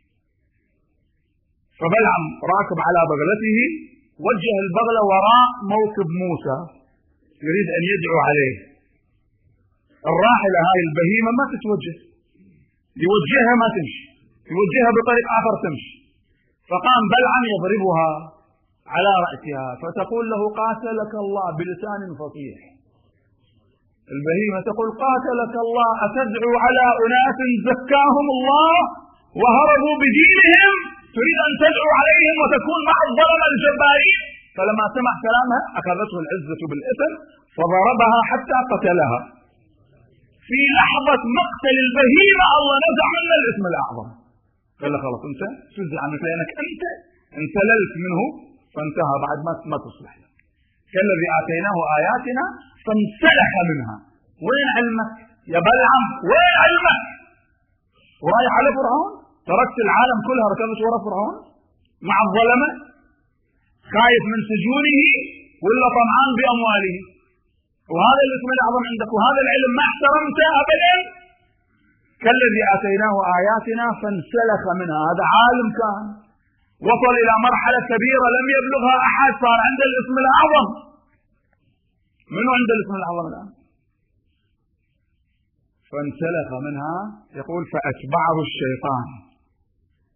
فبلعم راكب على بغلته، وجه البغلة وراء موكب موسى، يريد أن يدعو عليه. الراحلة هاي البهيمة ما تتوجه، يوجهها ما تمشي، يوجهها بطريق آخر تمشي. فقام بلعم يضربها على رأسها، فتقول له: قاتلك الله، بلسان فصيح. البهيمة تقول: قاتلك الله، أتدعو على أناس زكاهم الله وهربوا بدينهم، تريد أن تدعو عليهم وتكون مع الظلمة الجبارين؟ فلما سمع كلامها أخذته العزة بالإثم فضربها حتى قتلها. في لحظة مقتل البهيمة الله نزع منه الاسم الأعظم، قال له: خلاص أنت تنزع عنك لأنك أنت انسللت منه، فانتهى بعد ما ما تصلح. كالذي آتيناه آياتنا فانسلخ منها. وين علمك يا بلعم؟ وين علمك؟ ورايح على فرعون؟ تركت العالم كلها ركبت وراء فرعون مع الظلمة، خايف من سجونه ولا طمعان بأمواله، وهذا الاسم الأعظم عندك وهذا العلم ما احترمته أبدا. كالذي آتيناه آياتنا فانسلخ منها. هذا عالم كان وصل إلى مرحلة كبيرة لم يبلغها أحد، صار عنده الاسم الأعظم. منو عنده الاسم الأعظم الآن؟ فانسلخ منها. يقول: فأتبعه الشيطان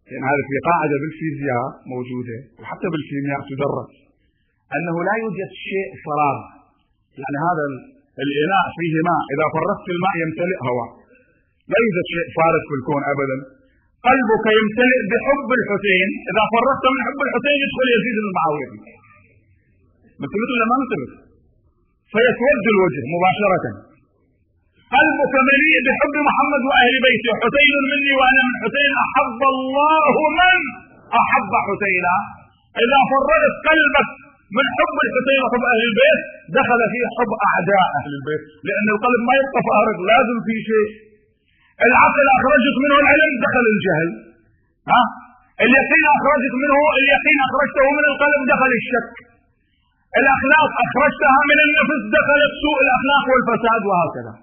لأن هذا في قاعدة بالفيزياء موجودة وحتى بالكيمياء تدرس أنه لا يوجد شيء فراغ. يعني هذا الإناء فيه ماء، إذا فرغت الماء يمتلئ هواء، لا يوجد شيء فارغ في الكون أبدا. قلبك يمتلئ بحب الحسين، إذا فرغت من حب الحسين يدخل يزيد بن معاوية. مثلت ولا ما مثلت؟ فيسود الوجه مباشرة. قلبك مليء بحب محمد وأهل بيته، حسين مني وأنا من حسين، أحب الله من أحب حسينا. إذا فرغت قلبك من حب الحسين وحب أهل البيت دخل فيه حب أعداء أهل البيت، لأن القلب ما يبقى فارغ، لازم فيه شيء. العقل أخرجت منه العلم دخل الجهل، ها؟ اليقين أخرجت منه اليقين أخرجته من القلب دخل الشك، الأخلاق أخرجتها من النفس دخلت سوء الأخلاق والفساد، وهكذا.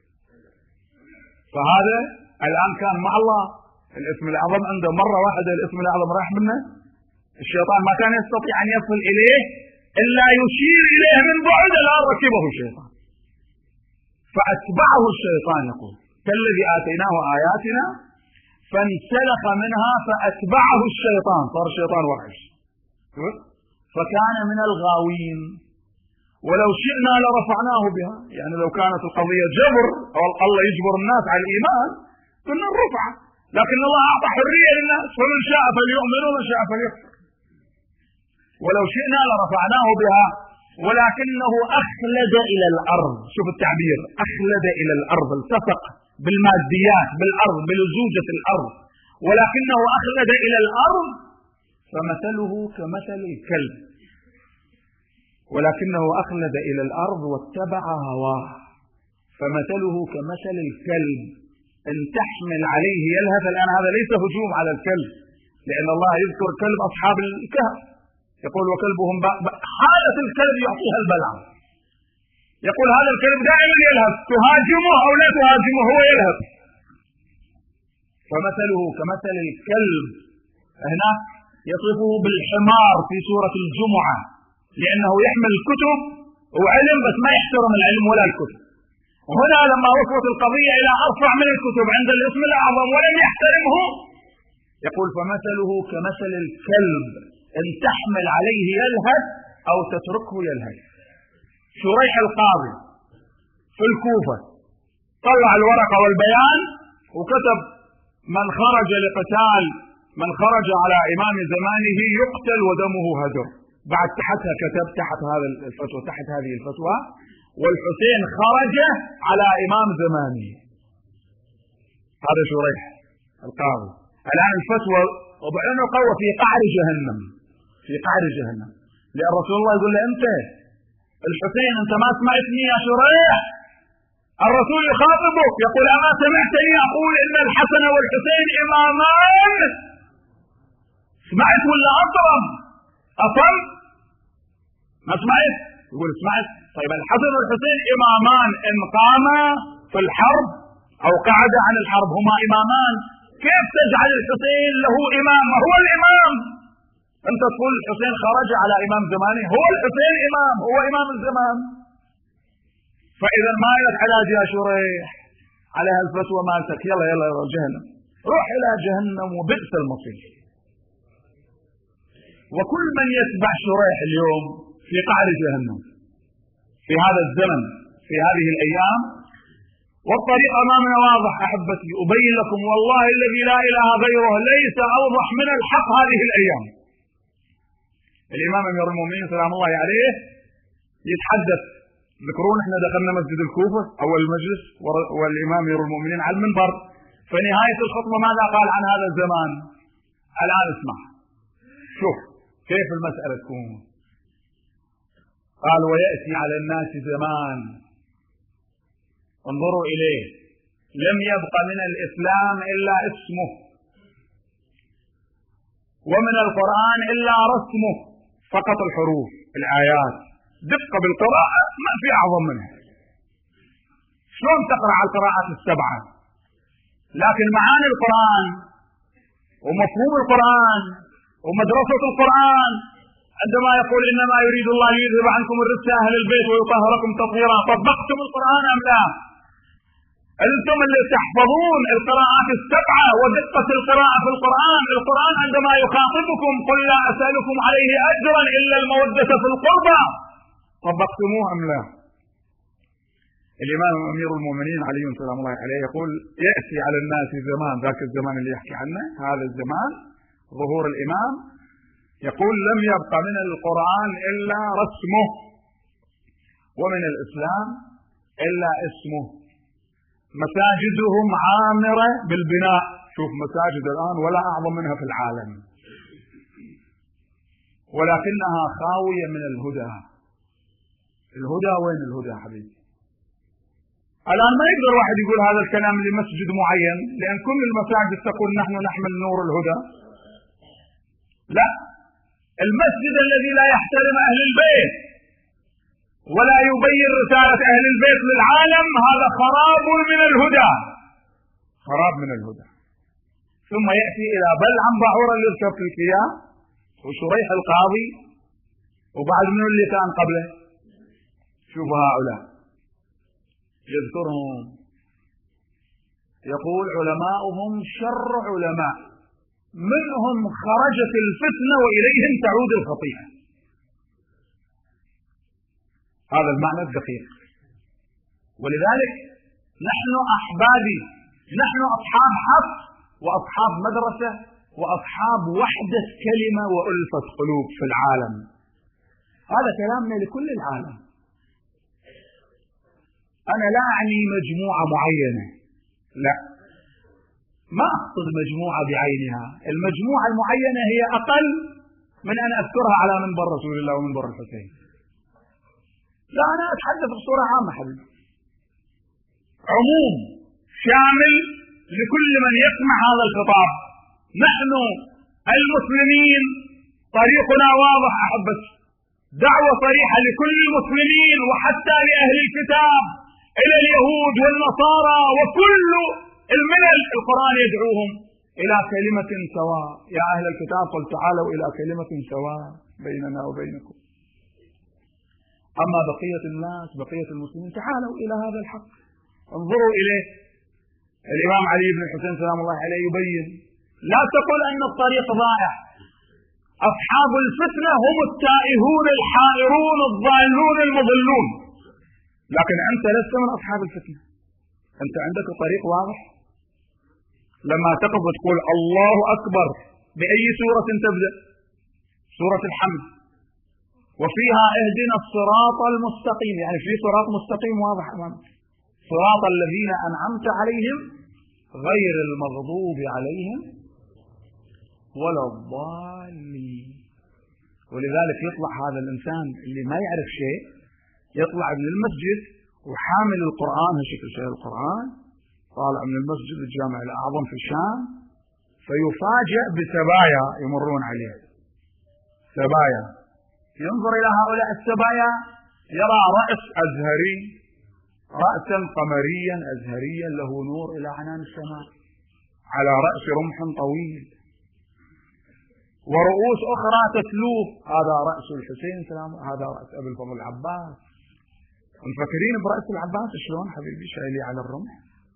فهذا الآن كان مع الله الاسم الأعظم عنده مرة واحدة، الاسم الأعظم راح منه، الشيطان ما كان يستطيع أن يصل إليه إلا يشير إليه من بعد، الآن ركبه الشيطان فأتبعه الشيطان. يقول كالذي آتيناه آياتنا فانسلخ منها فأتبعه الشيطان، صار الشيطان وحش فكان من الغاوين. ولو شئنا لرفعناه بها، يعني لو كانت القضية جبر أو الله يجبر الناس على الإيمان كنا نرفعه، لكن الله أعطى حرية للناس، فمن شاء فليؤمن ومن شاء فليكفر. ولو شئنا لرفعناه بها ولكنه أخلد إلى الأرض. شوف التعبير، أخلد إلى الأرض، التصق بالماديات بالأرض بلزوجة الأرض، ولكنه أخلد إلى الأرض فمثله كمثل الكلب. ولكنه أخلد إلى الأرض واتبع هواه فمثله كمثل الكلب إن تحمل عليه يلهث. الآن هذا ليس هجوم على الكلب، لأن الله يذكر كلب أصحاب الكهف، يقول وكلبهم حالة الكلب يعطيها البلع، يقول هذا الكلب دائما يلهث، تهاجمه أو لا تهاجمه هو يلهث. فمثله كمثل الكلب. هناك يصفه بالحمار في سورة الجمعة، لأنه يحمل الكتب وعلم بس ما يحترم العلم ولا الكتب. وهنا لما وصلت القضية إلى أرفع من الكتب عند الاسم الأعظم ولم يحترمه، يقول فمثله كمثل الكلب إن تحمل عليه يلهث أو تتركه يلهث. شريح القاضي في الكوفة طلع الورقة والبيان وكتب من خرج لقتال من خرج على إمام زمانه يقتل ودمه هدر. بعد تحتها كتب تحت هذا الفتوى تحت هذه الفتوى والحسين خرج على إمام زمانه. هذا شريح القاضي. الآن الفتوى وضعنا قوة في قعر جهنم، في قعر جهنم، لأن رسول الله يقول له أنت الحسين أنت ما سمعتني يا شريح؟ الرسول يخاطبك يقول أما سمعتني أقول إن الحسن والحسين إمامان؟ سمعت ولا أطرم؟ أطرم؟ ما سمعت؟ يقول سمعت. طيب الحسن والحسين إمامان إن قام في الحرب أو قعد عن الحرب هما إمامان، كيف تجعل الحسين له إمام؟ هو الإمام. أنت تقول الحسين خرج على إمام زمانه، هو الحسين إمام، هو إمام الزمان. فإذا ما لك علاج يا شريح على هالفتوى مالتك، يلا يلا يلا جهنم، روح إلى جهنم وبئس المصير. وكل من يتبع شريح اليوم في قعر جهنم في هذا الزمن في هذه الأيام، والطريق أمامنا واضح. أحبتي أبين لكم والله الذي لا إله غيره ليس أوضح من الحق هذه الأيام. الإمام أمير المؤمنين سلام الله عليه يتحدث، ذكرون احنا دخلنا مسجد الكوفة أول المجلس والإمام أمير المؤمنين على المنبر، فنهاية الخطبة ماذا قال عن هذا الزمان؟ الآن اسمع شوف كيف المسألة تكون. قال ويأتي على الناس زمان انظروا إليه لم يبق من الإسلام إلا اسمه ومن القرآن إلا رسمه، فقط الحروف الآيات دقة بالقراءة ما في أعظم منها. شلون تقرأ على القراءات السبعة؟ لكن معاني القرآن ومفهوم القرآن ومدرسة القرآن عندما يقول إنما يريد الله ليذهب عنكم الرجس أهل البيت ويطهركم تطهيرا، طبقتم القرآن أم لا؟ أنتم اللي تحفظون القراءات السبعة ودقة القراءة في القرآن. القرآن عندما يخاطبكم قل لا أسألكم عليه أجرا إلا المودة في القربى، طبقتموه أم لا؟ الإمام أمير المؤمنين علي سلام الله عليه يقول يأتي على الناس زمان، ذاك الزمان اللي يحكي عنه، هذا الزمان ظهور الإمام، يقول لم يبق من القرآن إلا رسمه ومن الإسلام إلا اسمه. مساجدهم عامرة بالبناء، شوف مساجد الآن ولا أعظم منها في العالم، ولكنها خاوية من الهدى. الهدى وين الهدى حبيبي؟ الآن ما يقدر واحد يقول هذا الكلام لمسجد معين، لأن كل المساجد تقول نحن نحمل نور الهدى. لا، المسجد الذي لا يحترم أهل البيت ولا يبين رسالة أهل البيت للعالم هذا خراب من الهدى، خراب من الهدى. ثم يأتي إلى بلعم باعور اللي يذكر في الكيان، وشريح القاضي، وبعد منه اللي كان قبله. شوفوا هؤلاء يذكرهم، يقول علماؤهم شر علماء، منهم خرجت الفتنة وإليهم تعود الخطيئة. هذا المعنى الدقيق. ولذلك نحن أحبابي، نحن أصحاب حق وأصحاب مدرسة وأصحاب وحدة كلمة وألفة قلوب في العالم. هذا كلامنا لكل العالم. أنا لا أعني مجموعة معينة، لا، ما أقصد مجموعة بعينها. المجموعة المعينة هي أقل من أن أذكرها على منبر رسول الله ومنبر الحسين. لا، أنا أتحدث بصورة عامة حبيبي، عموم شامل لكل من يسمع هذا الخطاب. نحن المسلمين طريقنا واضح أحبت، دعوة صريحة لكل المسلمين وحتى لأهل الكتاب، إلى اليهود والنصارى وكل الملل. القرآن يدعوهم إلى كلمة سواء. يا أهل الكتاب قل تعالوا إلى كلمة سواء بيننا وبينكم. أما بقية الناس، بقية المسلمين، تعالوا إلى هذا الحق، انظروا إليه. الإمام علي بن الحسين سلام الله عليه يبين لا تقل أن الطريق ضائع. أصحاب الفتنة هم التائهون الحائرون الضالون المضلون، لكن أنت لست من أصحاب الفتنة. أنت عندك طريق واضح. لما تقف وتقول الله أكبر، بأي سورة تبدأ؟ سورة الحمد، وفيها اهدنا الصراط المستقيم، يعني في صراط مستقيم واضح أمامك، صراط الذين أنعمت عليهم غير المغضوب عليهم ولا الضالين. ولذلك يطلع هذا الإنسان اللي ما يعرف شيء، يطلع من المسجد وحامل القرآن، هالشكل شيء القرآن، طالع من المسجد الجامع الأعظم في الشام، فيفاجأ بسبايا يمرون عليه، سبايا. ينظر إلى هؤلاء السبايا يرى رأس أزهري، رأسا قمريا أزهريا له نور إلى عنان السماء، على رأس رمح طويل، ورؤوس أخرى تتلوه، هذا رأس الحسين سلام، هذا رأس أبي الفضل العباس. مفكرين برأس العباس شلون حبيبي شايلي على الرمح؟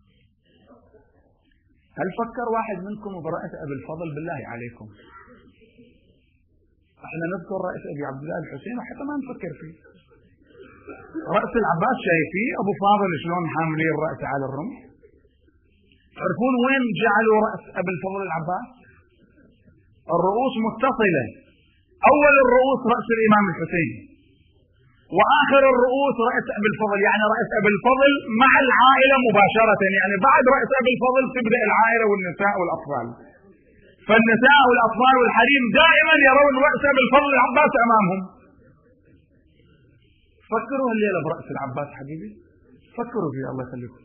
هل فكر واحد منكم برأس أبي الفضل؟ بالله عليكم، احنا نذكر رأس أبي عبد الله الحسين وحتى ما نفكر فيه. رأس العباس شايفيه، أبو فاضل شلون حاملين الرأس على الرمح؟ تعرفون وين جعلوا رأس أبي الفضل العباس؟ الرؤوس متصلة، أول الرؤوس رأس الإمام الحسين، وآخر الرؤوس رأس أبي الفضل، يعني رأس أبي الفضل مع العائلة مباشرة، يعني بعد رأس أبي الفضل تبدأ العائلة والنساء والأطفال. فالنساء والأطفال والحريم دائما يرون رأس أبي الفضل العباس أمامهم. فكروا الليلة برأس العباس حبيبي، فكروا فيه الله يخليكم.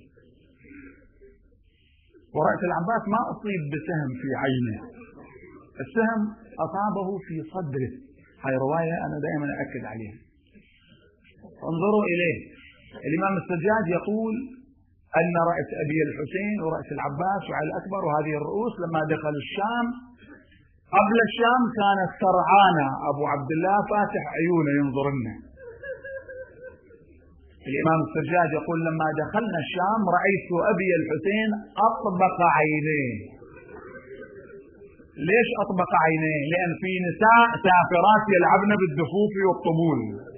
ورأس العباس ما أصيب بسهم في عينه، السهم أصابه في صدره. هاي رواية أنا دائما أأكد عليها، انظروا إليه. الإمام السجاد يقول أن رأس أبي الحسين ورأس العباس وعلي الأكبر وهذه الرؤوس لما دخلوا الشام، قبل الشام كانت سرعانة أبو عبد الله فاتح عيونه ينظرنا، الإمام السجاد يقول لما دخلنا الشام رأيت أبي الحسين أطبق عينيه. ليش أطبق عينيه؟ لأن في نساء سافرات يلعبن بالدفوف والطبول.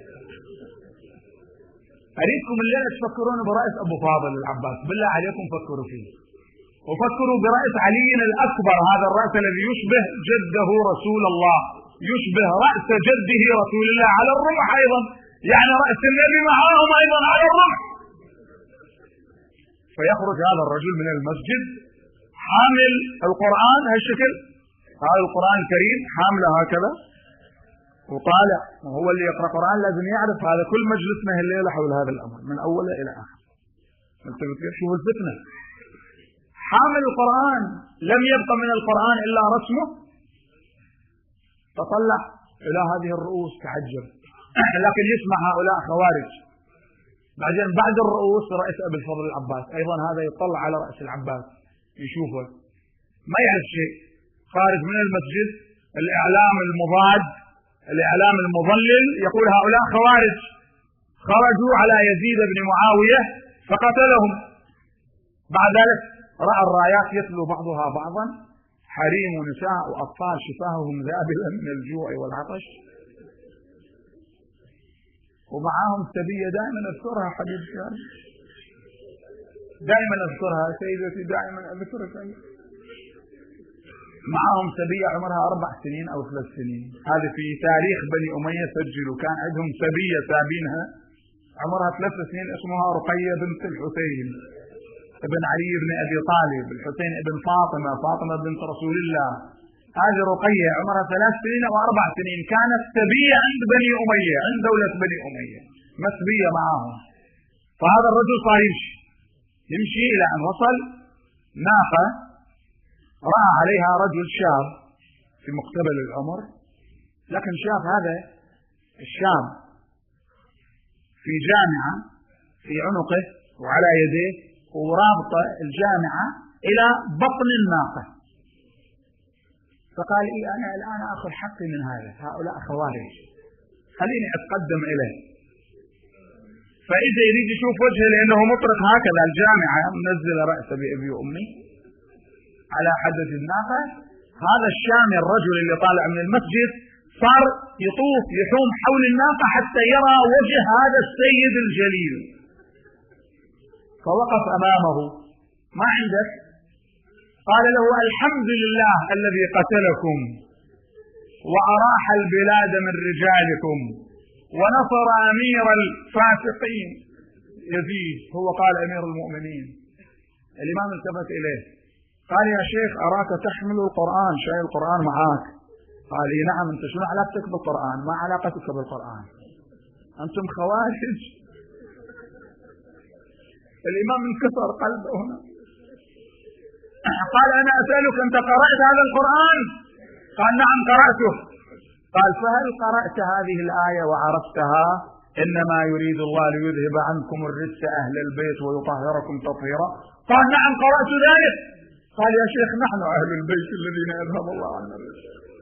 أريدكم الليلة تفكرون برأس أبو فاضل العباس، بالله عليكم فكروا فيه، وفكروا برأس علي الأكبر، هذا الرأس الذي يشبه جده رسول الله، يشبه رأس جده رسول الله على الرمح أيضا، يعني رأس النبي معاهم أيضا على الرمح. فيخرج هذا الرجل من المسجد حامل القرآن هالشكل، هذا القرآن الكريم حامله هكذا وطالع، وهو اللي يقرأ قرآن لازم يعرف هذا كل مجلسنا الليلة حول هذا الأمر من أوله إلى آخر. شوفوا الفتنة، حامل القرآن لم يبق من القرآن إلا رسمه، فطلع إلى هذه الرؤوس تحجر، لكن يسمع هؤلاء خوارج. بعدين بعد الرؤوس رأس أبي الفضل العباس أيضا، هذا يطلع على رأس العباس يشوفه، ما يعرف شيء، خارج من المسجد. الإعلام المضاد، الإعلام المضلل يقول هؤلاء خوارج خرجوا على يزيد بن معاوية فقتلهم. بعد ذلك رأى الرايات يتلو بعضها بعضا، حريم ونساء وأطفال شفاههم ذابلة من الجوع والعطش، ومعاهم سبية دائما أذكرها حبيبتي، دائما أذكرها سيدتي، دائما أذكرها، معهم سبية عمرها أربع سنين أو ثلاث سنين. هذا في تاريخ بني أمية سجلوا، كان عندهم سبية سابينها عمرها ثلاث سنين اسمها رقية بنت الحسين ابن علي بن أبي طالب، الحسين ابن فاطمة، فاطمة بنت رسول الله. هذه رقية عمرها ثلاث سنين أو أربع سنين، كانت سبية عند بني أمية، عند دولة بني أمية، مسبية معهم. فهذا الرجل صار يمشي يمشي إلى أن وصل ناقة رأى عليها رجل شاب في مقتبل العمر، لكن شاف هذا الشاب في جامعة في عنقه وعلى يديه ورابطة الجامعة إلى بطن الناقة، فقال إيه أنا الآن أخذ حقي من هذا، هؤلاء خوارج، خليني أتقدم إليه. فإذا يريد يشوف وجهه لأنه مطرق هكذا، الجامعة منزل رأسه بأبي وأمي على حدث الناقة. هذا الشامي الرجل اللي طالع من المسجد صار يطوف يحوم حول الناقة حتى يرى وجه هذا السيد الجليل، فوقف أمامه، ما عندك؟ قال له الحمد لله الذي قتلكم وأراح البلاد من رجالكم ونصر أمير الفاسقين يزيد، هو قال أمير المؤمنين. الإمام التفت إليه قال يا شيخ أراك تحمل القرآن، شايل القرآن معاك. قال لي نعم، أنت شنو علاقتك بالقرآن؟ ما علاقتك بالقرآن، أنتم خوارج. الإمام انكسر قلبه هنا، قال أنا أسألك أنت قرأت هذا القرآن؟ قال نعم قرأته. قال فهل قرأت هذه الآية وعرفتها إنما يريد الله ليذهب عنكم الرجس أهل البيت ويطهركم تطهيرا؟ قال نعم قرأت ذلك. قال يا شيخ نحن أهل البيت الذين أذهب الله عنا الرجس.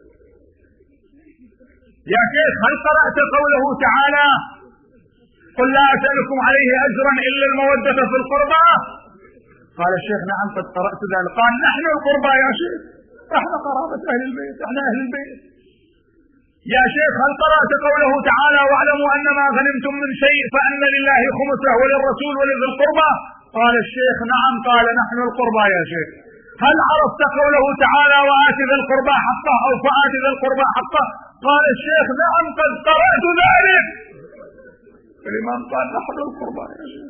يا شيخ هل قرأت قوله تعالى قل لا أسألكم عليه أجرا إلا المودة في القربى؟ قال الشيخ نعم قد قرأت ذلك. قال نحن القربى يا شيخ، احنا قرابة أهل البيت، احنا أهل البيت. يا شيخ هل قرأت قوله تعالى واعلموا أن ما غنمتم من شيء فأن لله خمسه وللرسول ولذي القربى؟ قال الشيخ نعم. قال نحن القربى يا شيخ. هل عرفت قوله تعالى وآت ذي القربى حقه أو فآت ذي القربى حقه؟ قال الشيخ نعم قد قرأت ذلك. الإمام قال نحن القربى يا شيخ.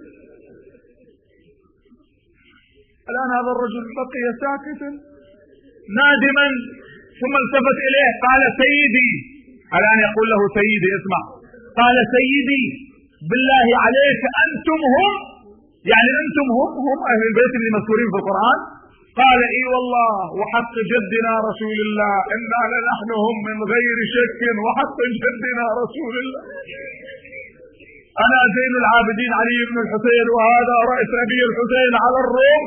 الآن هذا الرجل بقي ساكتا نادما، ثم التفت إليه قال سيدي، الآن يقول له سيدي اسمع، قال سيدي بالله عليك أنتم هم، يعني أنتم هم هم أهل البيت اللي مذكورين في القرآن؟ قال اي والله وحق جدنا رسول الله إنا لنحن هم من غير شك وحق جدنا رسول الله. أنا زين العابدين علي بن الحسين وهذا رأس أبي الحسين على الروم.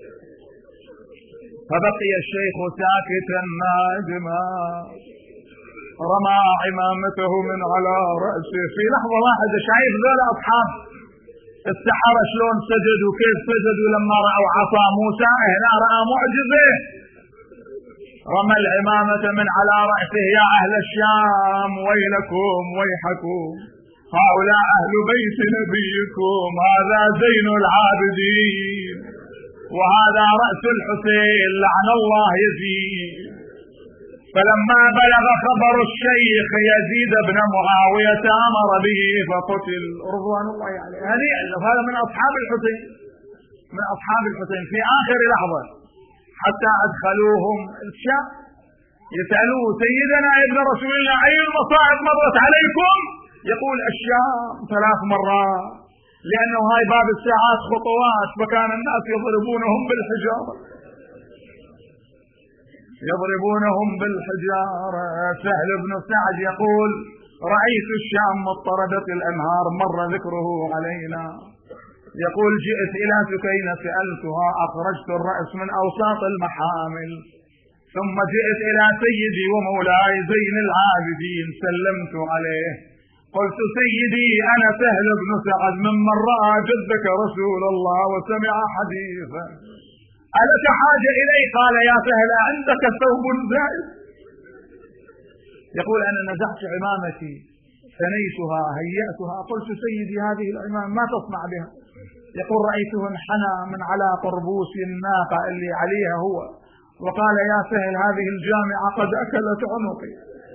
فبقي الشيخ ساكتا نادما، رمى عمامته من على رأسه. في لحظة واحدة شايف ذولا أصحاب السحرة شلون سجدوا كيف سجدوا لما رأوا عصا موسى، هنا رأى معجزة، رمى العمامة من على رأسه. يا أهل الشام ويلكم ويحكم، هؤلاء أهل بيت نبيكم، هذا زين العابدين وهذا رأس الحسين لعن الله يزيد. فلما بلغ خبر الشيخ يزيد بن معاوية أمر به فقتل رضوان الله عليه. هنيئا له، هذا من أصحاب الحسين، من أصحاب الحسين في آخر لحظة، حتى أدخلوهم الشام يسألوه سيدنا ابن رسول الله أي المصائب مرت عليكم؟ يقول الشام ثلاث مرات، لأنه هاي باب الساعات خطوات، فكان الناس يضربونهم بالحجارة، يضربونهم بالحجارة. سهل بن سعد يقول رأيت الشام مضطردة الأنهار، مر ذكره علينا. يقول جئت إلى سكينة سألتها، أخرجت الرأس من أوساط المحامل، ثم جئت إلى سيدي ومولاي زين العابدين سلمت عليه، قلت سيدي أنا سهل بن سعد ممن رأى جدك رسول الله وسمع حديثا، ألك حاجة إلي؟ قال يا سهل عندك ثوب زائد. يقول أنا نزعت عمامتي ثنيتها هيأتها، قلت سيدي هذه العمام ما تصنع بها؟ يقول رأيته انحنى من على قربوس الناقة اللي عليها هو، وقال يا سهل هذه الجامعة قد أكلت عنقي،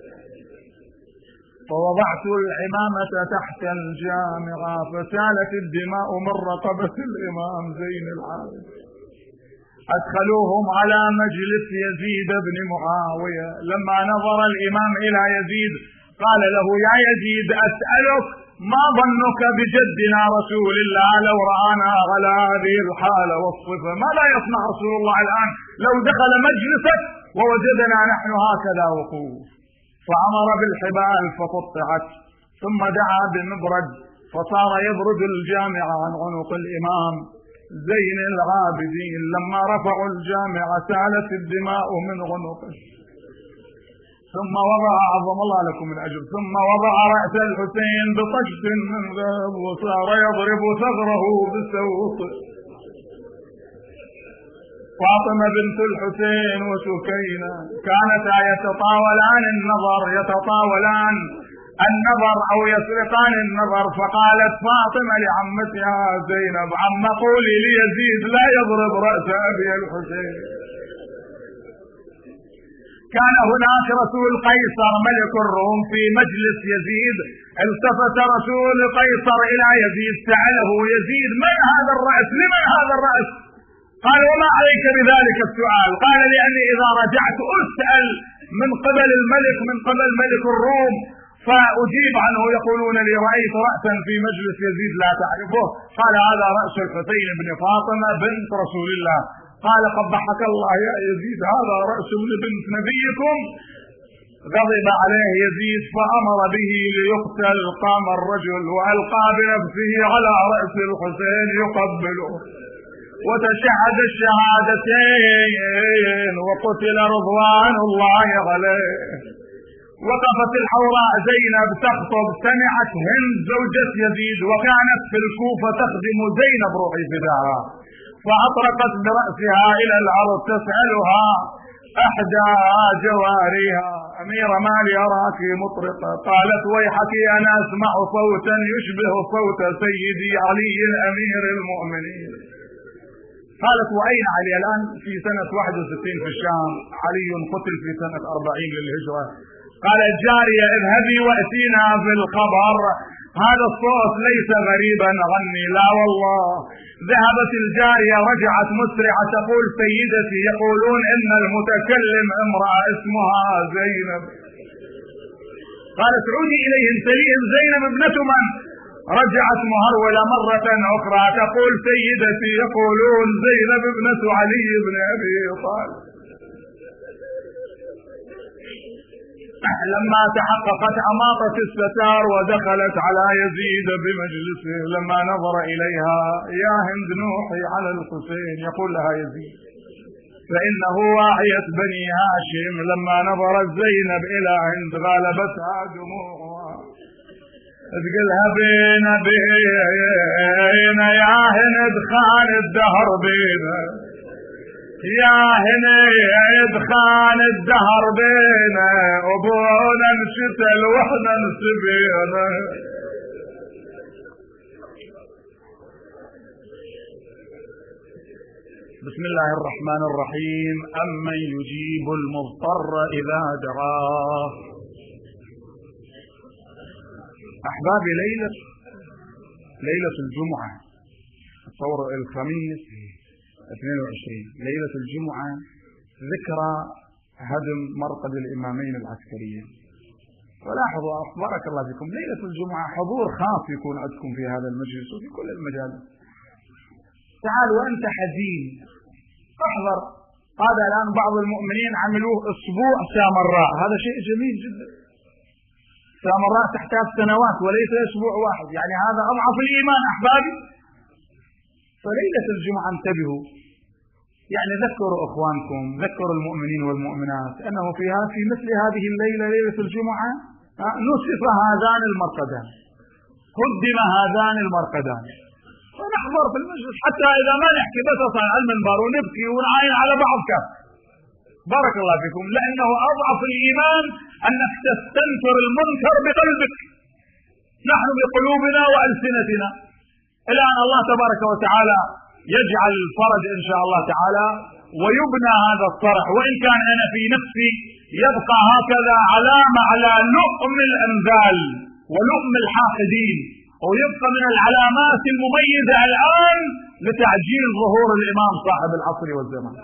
فوضعت العمامة تحت الجامعة فسالت الدماء من رقبة الإمام زين العابدين. أدخلوهم على مجلس يزيد بن معاوية. لما نظر الإمام إلى يزيد قال له يا يزيد أسألك ما ظنك بجدنا رسول الله لو رآنا على هذه الحالة والصفة؟ ماذا يصنع رسول الله الآن لو دخل مجلسك ووجدنا نحن هكذا وقوف؟ فأمر بالحبال فقطعت، ثم دعا بمبرد فصار يبرد الجامعة عن عنق الإمام زين العابدين. لما رفعوا الجامعة سالت الدماء من عنقه، ثم وضع عظم الله لكم من أجل ثم وضع رأس الحسين بطشت من ذهب وصار يضرب ثغره بالسوط. فاطمة بنت الحسين وسكينة كانتا يتطاولان النظر يتطاولان النظر أو يسرقان النظر، فقالت فاطمة لعمتها زينب عم قولي ليزيد لا يضرب رأس أبي الحسين. كان هناك رسول قيصر ملك الروم في مجلس يزيد، التفت رسول قيصر إلى يزيد سأله يزيد من هذا الرأس؟ لمن هذا الرأس؟ قال وما عليك بذلك السؤال؟ قال لأني إذا رجعت أسأل من قبل الملك من قبل ملك الروم فأجيب عنه يقولون لي رأيت رأسا في مجلس يزيد لا تعرفه. قال هذا رأس الحسين بن فاطمة بنت رسول الله. قال قبحك الله يا يزيد هذا رأس بنت نبيكم. غضب عليه يزيد فأمر به ليقتل. قام الرجل وألقى بنفسه على رأس الحسين يقبله وتشهد الشهادتين وقتل رضوان الله عليه. وقفت الحوراء زينب تخطب، سمعت هند زوجة يزيد وكانت في الكوفة تخدم زينب روحي فداها، فأطرقت برأسها إلى الأرض تسألها أحدى جواريها أمير ما لي أراك مطرقة؟ قالت ويحك أنا أسمع صوتا يشبه صوت سيدي علي أمير المؤمنين. قالت وأين علي الآن؟ في سنة واحد وستين في الشام، علي قتل في سنة أربعين للهجرة. قال الجارية اذهبي وأتينا بالخبر، هذا الصوت ليس غريبا عني. لا والله. ذهبت الجارية رجعت مسرعة تقول سيدتي يقولون إن المتكلم امرأة اسمها زينب. قالت عودي إليهم سليهم زينب ابنة من؟ رجعت مهرولة مرة أخرى تقول سيدتي يقولون زينب ابنة علي بن أبي طالب. لما تحققت أماطت الستار ودخلت على يزيد بمجلسه. لما نظر إليها يا هند نوحي على الحسين، يقول لها يزيد فإنه واعية بني هاشم. لما نظرت زينب إلى هند غالبتها دموعها تقلها بين بين بينا يا هند خان الدهر بينا يا هند خان الدهر بينا ابونا انشتل واحنا انسبينا. بسم الله الرحمن الرحيم. أمن يجيب المضطر إذا دعاه. أحبابي، ليلة ليلة الجمعة الثور الخميس اثنين وعشرين ليلة الجمعة ذكرى هدم مرقد الإمامين العسكريين. ولاحظوا بارك الله فيكم، ليلة الجمعة حضور خاص يكون عندكم في هذا المجلس وفي كل المجالس. تعال وأنت حزين احضر. هذا الآن بعض المؤمنين عملوه أسبوع سامراء، هذا شيء جميل جدا. سامراء تحتاج سنوات وليس أسبوع واحد، يعني هذا أضعف الإيمان أحبابي. فليلة الجمعة انتبهوا، يعني ذكروا إخوانكم، ذكروا المؤمنين والمؤمنات أنه فيها في مثل هذه الليلة ليلة الجمعة نصف هذان المرقدان، هدم هذان المرقدان، ونحضر في المجلس حتى إذا ما نحكي بس على المنبر ونبكي ونعاين على بعض كف. بارك الله فيكم، لأنه أضعف الإيمان أنك تستنكر المنكر بقلبك. نحن بقلوبنا وألسنتنا. الآن الله تبارك وتعالى يجعل الفرج إن شاء الله تعالى ويبنى هذا الصرح، وإن كان أنا في نفسي يبقى هكذا علامة على لؤم الأنذال ولؤم الحاقدين، ويبقى من العلامات المميزة الآن لتعجيل ظهور الإمام صاحب العصر والزمان.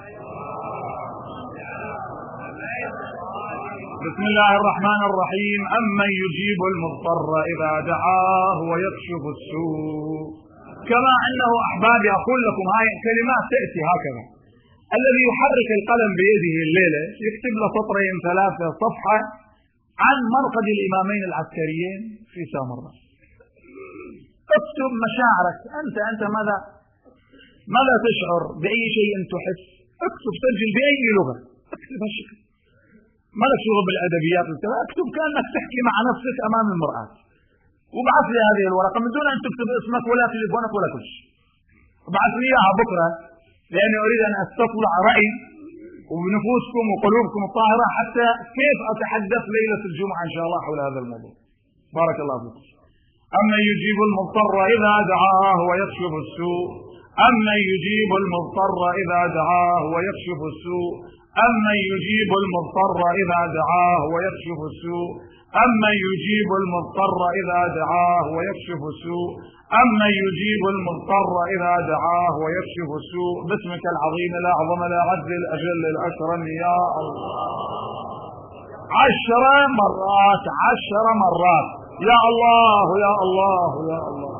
بسم الله الرحمن الرحيم. أمن يجيب المضطر إذا دعاه ويكشف السوء. كما أنه أحبابي أقول لكم هاي كلمات تأتي هكذا. الذي يحرك القلم بيده الليلة يكتب له سطرين ثلاثة صفحة عن مرقد الإمامين العسكريين في سامراء. اكتب مشاعرك أنت أنت ماذا ماذا تشعر، بأي شيء تحس. اكتب، سجل بأي لغة، اكتب هالشكل. ما لك شغل بالأدبيات، اكتب كأنك تحكي مع نفسك أمام المرآة. وابعث لي هذه الورقة من دون أن تكتب اسمك ولا تليفونك ولا كل شيء. ابعث لي إياها بكرة، لأني أريد أن أستطلع رأي وبنفوسكم وقلوبكم الطاهرة حتى كيف أتحدث ليلة الجمعة إن شاء الله حول هذا الموضوع. بارك الله فيكم. أمن يجيب المضطر إذا دعاه ويكشف السوء. أمن يجيب المضطر إذا دعاه ويكشف السوء. أمن يجيب المضطر إذا دعاه ويكشف السوء. أمن يجيب المضطر إذا دعاه ويكشف السوء. أمن يجيب المضطر إذا دعاه ويكشف السوء. باسمك العظيم الأعظم الأعز الأجل الأكرم يا الله. عشر مرات عشر مرات يا الله يا الله يا الله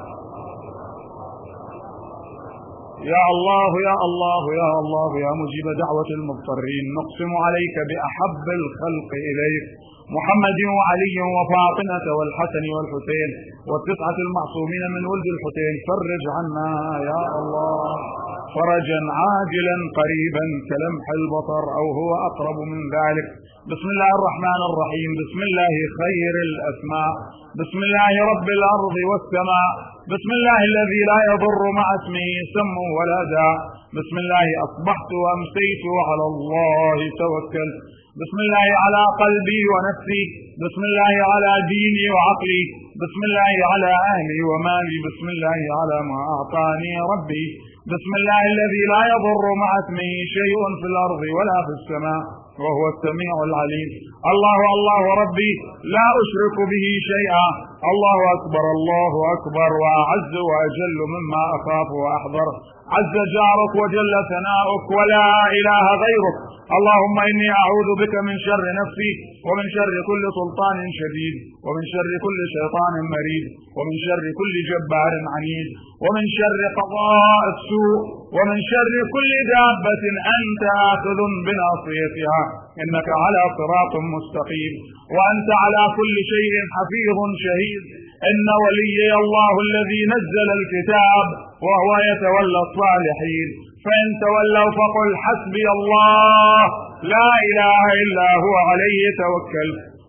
يا الله يا الله يا الله يا مجيب دعوة المضطرين. نقسم عليك بأحب الخلق إليك محمد وعلي وفاطمة والحسن والحسين والتسعة المعصومين من ولد الحسين. فرج عنا يا الله فرجا عاجلا قريبا كلمح البصر أو هو أقرب من ذلك. بسم الله الرحمن الرحيم. بسم الله خير الأسماء. بسم الله رب الأرض والسماء. بسم الله الذي لا يضر مع اسمه سم ولا داء. بسم الله أصبحت وأمسيت على الله توكل. بسم الله على قلبي ونفسي. بسم الله على ديني وعقلي. بسم الله على أهلي ومالي. بسم الله على ما أعطاني ربي. بسم الله الذي لا يضر مع اسمه شيء في الأرض ولا في السماء وهو السميع العليم. الله الله ربي لا أشرك به شيئا. الله أكبر الله أكبر وأعز وأجل مما أخاف وأحذر. عز جارك وجل ثناؤك ولا إله غيرك. اللهم إني أعوذ بك من شر نفسي ومن شر كل سلطان شديد ومن شر كل شيطان مريد ومن شر كل جبار عنيد ومن شر قضاء السوء ومن شر كل دابة أنت آخذ بناصيتها إنك على صراط مستقيم وأنت على كل شيء حفيظ شهيد. إن وليي الله الذي نزل الكتاب وهو يتولى الصالحين. فإن تولوا فقل حسبي الله لا إله إلا هو عليه توكل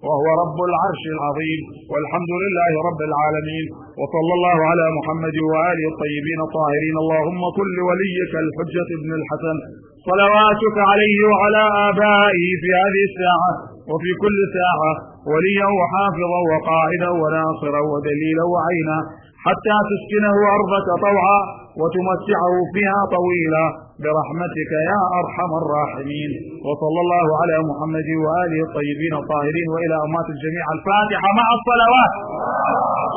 وهو رب العرش العظيم، والحمد لله رب العالمين، وصلى الله على محمد وآله الطيبين الطاهرين. اللهم كن لوليك الحجة ابن الحسن صلواتك عليه وعلى آبائه في هذه الساعة وفي كل ساعة وليا وحافظا وقائدا وناصرا ودليلا وعينا، حتى تسكنه أرضك طوعا وتمتعه فيها طويلا برحمتك يا أرحم الراحمين. وصلى الله على محمد وآله الطيبين الطاهرين، وإلى أمات الجميع الفاتحة مع الصلوات.